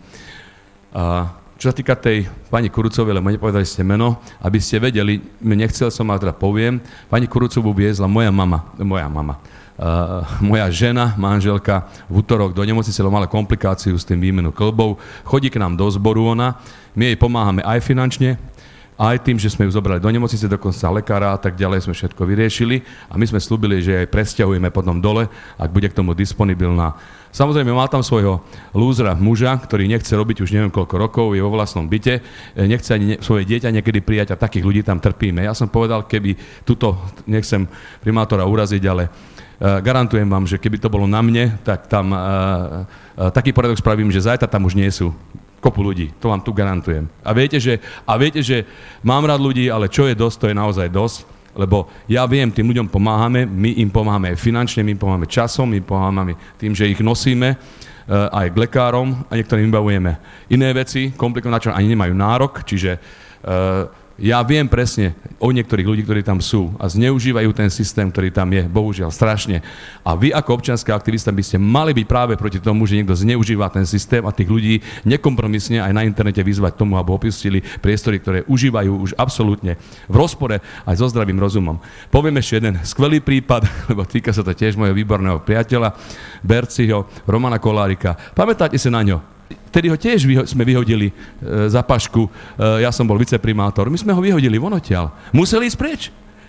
S12: Uh, čo sa týka tej pani Kurucovej, lebo nepovedali ste meno, aby ste vedeli, nechcel som, ale teda poviem, pani Kurucovú viezla moja mama, moja mama. Uh, moja žena, manželka, v útorok do nemocnice, lebo mala komplikáciu s tým výmenu kĺbov. Chodí k nám do zboru ona, my jej pomáhame aj finančne, aj tým, že sme ju zobrali do nemocnice, dokonca lekára a tak ďalej sme všetko vyriešili a my sme slúbili, že jej presťahujeme potom dole, ak bude k tomu disponibilná. Samozrejme, má tam svojho lúzra muža, ktorý nechce robiť už neviem koľko rokov, je vo vlastnom byte, nechce ani ne- svoje dieťa niekedy prijať a takých ľudí tam trpíme. Ja som povedal, keby tuto, nechcem primátora uraziť, ale Uh, garantujem vám, že keby to bolo na mne, tak tam uh, uh, taký poriadok spravím, že zajtra tam už nie sú kopu ľudí. To vám tu garantujem. A viete, že, a viete, že mám rád ľudí, ale čo je dosť, to je naozaj dosť, lebo ja viem, tým ľuďom pomáhame, my im pomáhame aj finančne, my im pomáhame časom, my im pomáhame tým, že ich nosíme uh, aj k lekárom a niektorým vybavujeme iné veci, komplikované, na čo ani nemajú nárok, čiže uh, ja viem presne o niektorých ľudí, ktorí tam sú a zneužívajú ten systém, ktorý tam je, bohužiaľ, strašne. A vy ako občianská aktivista by ste mali byť práve proti tomu, že niekto zneužíva ten systém a tých ľudí nekompromisne aj na internete vyzvať tomu, aby opustili priestory, ktoré užívajú už absolútne v rozpore aj so zdravým rozumom. Poviem ešte jeden skvelý prípad, lebo týka sa to tiež mojho výborného priateľa, Berciho, Romana Kolárika. Pamätáte sa na ňo? Vtedy ho tiež vyho- sme vyhodili e, za pašku, e, ja som bol viceprimátor, my sme ho vyhodili von odtiaľ. Museli ísť preč.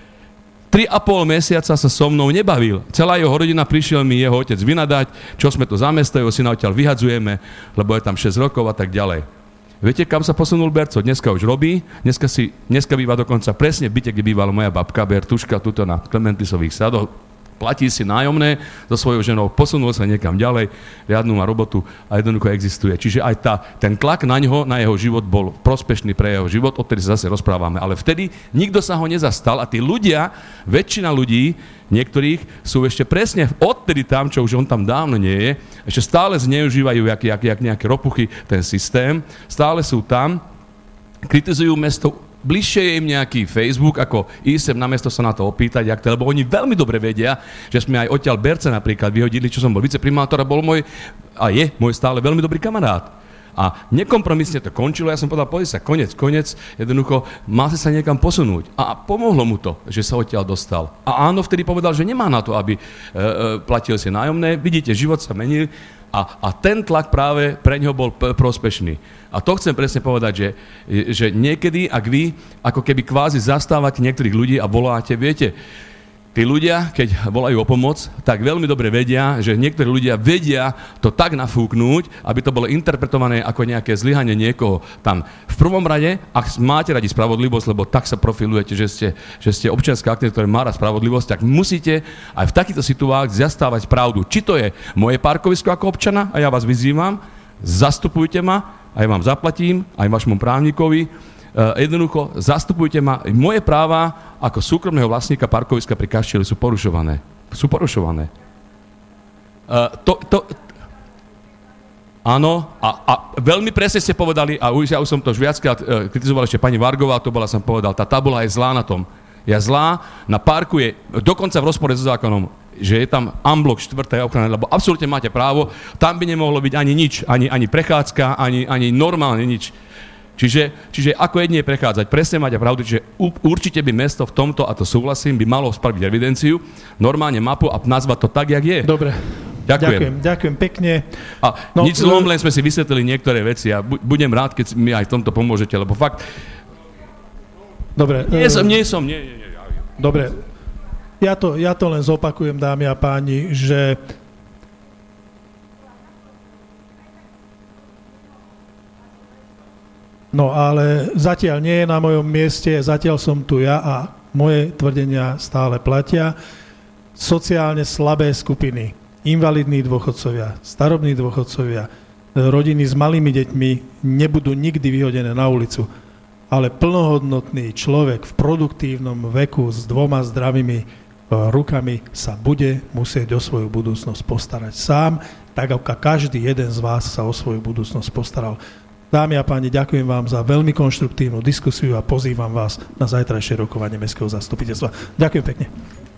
S12: Tri a pol mesiaca sa so mnou nebavil. Celá jeho rodina, prišiel mi jeho otec vynadať, čo sme to za mesto, jeho syna odtiaľ vyhadzujeme, lebo je tam šesť rokov a tak ďalej. Viete, kam sa posunul Berco? Dneska už robí, dneska, si, dneska býva dokonca presne v byte, kde bývala moja babka Bertuška, tuto na Klementisových sadoch. Platí si nájomné so svojou ženou, posunul sa niekam ďalej, riadnu má robotu a jednoducho existuje. Čiže aj tá, ten tlak na ňo, na jeho život bol prospešný pre jeho život, odtedy sa zase rozprávame. Ale vtedy nikto sa ho nezastal a tí ľudia, väčšina ľudí, niektorých sú ešte presne odtedy tam, čo už on tam dávno nie je, ešte stále zneužívajú jak, jak, jak nejaké ropuchy ten systém, stále sú tam, kritizujú mesto. Bližšie je im nejaký Facebook, ako ísť sem na mesto sa na to opýtať, jak to, lebo oni veľmi dobre vedia, že sme aj odtiaľ Berce napríklad vyhodili, čo som bol viceprimátor a bol môj, a je môj stále veľmi dobrý kamarát. A nekompromisne to končilo, ja som povedal, poď sa, konec, konec, jednoducho, mal si sa niekam posunúť. A pomohlo mu to, že sa odtiaľ dostal. A áno, vtedy povedal, že nemá na to, aby e, e, platil si nájomné, vidíte, život sa menil, A, a ten tlak práve pre ňoho bol p- prospešný. A to chcem presne povedať, že, že niekedy, ak vy ako keby kvázi zastávate niektorých ľudí a voláte, viete, tí ľudia, keď volajú o pomoc, tak veľmi dobre vedia, že niektorí ľudia vedia to tak nafúknúť, aby to bolo interpretované ako nejaké zlyhanie niekoho tam. V prvom rade, ak máte radi spravodlivosť, lebo tak sa profilujete, že ste, že ste občianská aktivita, ktorá má rád spravodlivosť, tak musíte aj v takýchto situáciách zastávať pravdu. Či to je moje parkovisko ako občana, a ja vás vyzývam, zastupujte ma, aj vám zaplatím, aj vašmu právnikovi, uh, jednoducho zastupujte ma. Moje práva ako súkromného vlastníka parkoviska pri Kaštieli sú porušované. Sú porušované. Uh, to, to, áno, a, a veľmi presne ste povedali, a už, ja už som to už viackrát uh, kritizoval ešte pani Vargová, to bola, som povedal, tá tabula je zlá na tom. Je zlá, na parku je dokonca v rozpore so zákonom, že je tam unblock štvrtej ochrany, lebo absolútne máte právo, tam by nemohlo byť ani nič, ani, ani prechádzka, ani, ani normálne nič. Čiže, čiže ako jedine prechádzať, presne máte pravdu, že určite by mesto v tomto, a to súhlasím, by malo spraviť evidenciu, normálne mapu a nazvať to tak, jak je.
S1: Dobre.
S12: Ďakujem.
S1: Ďakujem, ďakujem pekne.
S12: A no, nič zlom, len sme si vysvetlili niektoré veci a budem rád, keď mi aj v tomto pomôžete, lebo fakt...
S1: Dobre.
S12: Nie som, nie som, nie, nie, nie.
S1: Dobre. Ja to, ja to len zopakujem, dámy a páni, že no ale zatiaľ nie je na mojom mieste, zatiaľ som tu ja a moje tvrdenia stále platia. Sociálne slabé skupiny, invalidní dôchodcovia, starobní dôchodcovia, rodiny s malými deťmi nebudú nikdy vyhodené na ulicu, ale plnohodnotný človek v produktívnom veku s dvoma zdravými rukami sa bude musieť o svoju budúcnosť postarať sám, tak ako každý jeden z vás sa o svoju budúcnosť postaral. Dámy a páni, ďakujem vám za veľmi konštruktívnu diskusiu a pozývam vás na zajtrajšie rokovanie Mestského zastupiteľstva. Ďakujem pekne.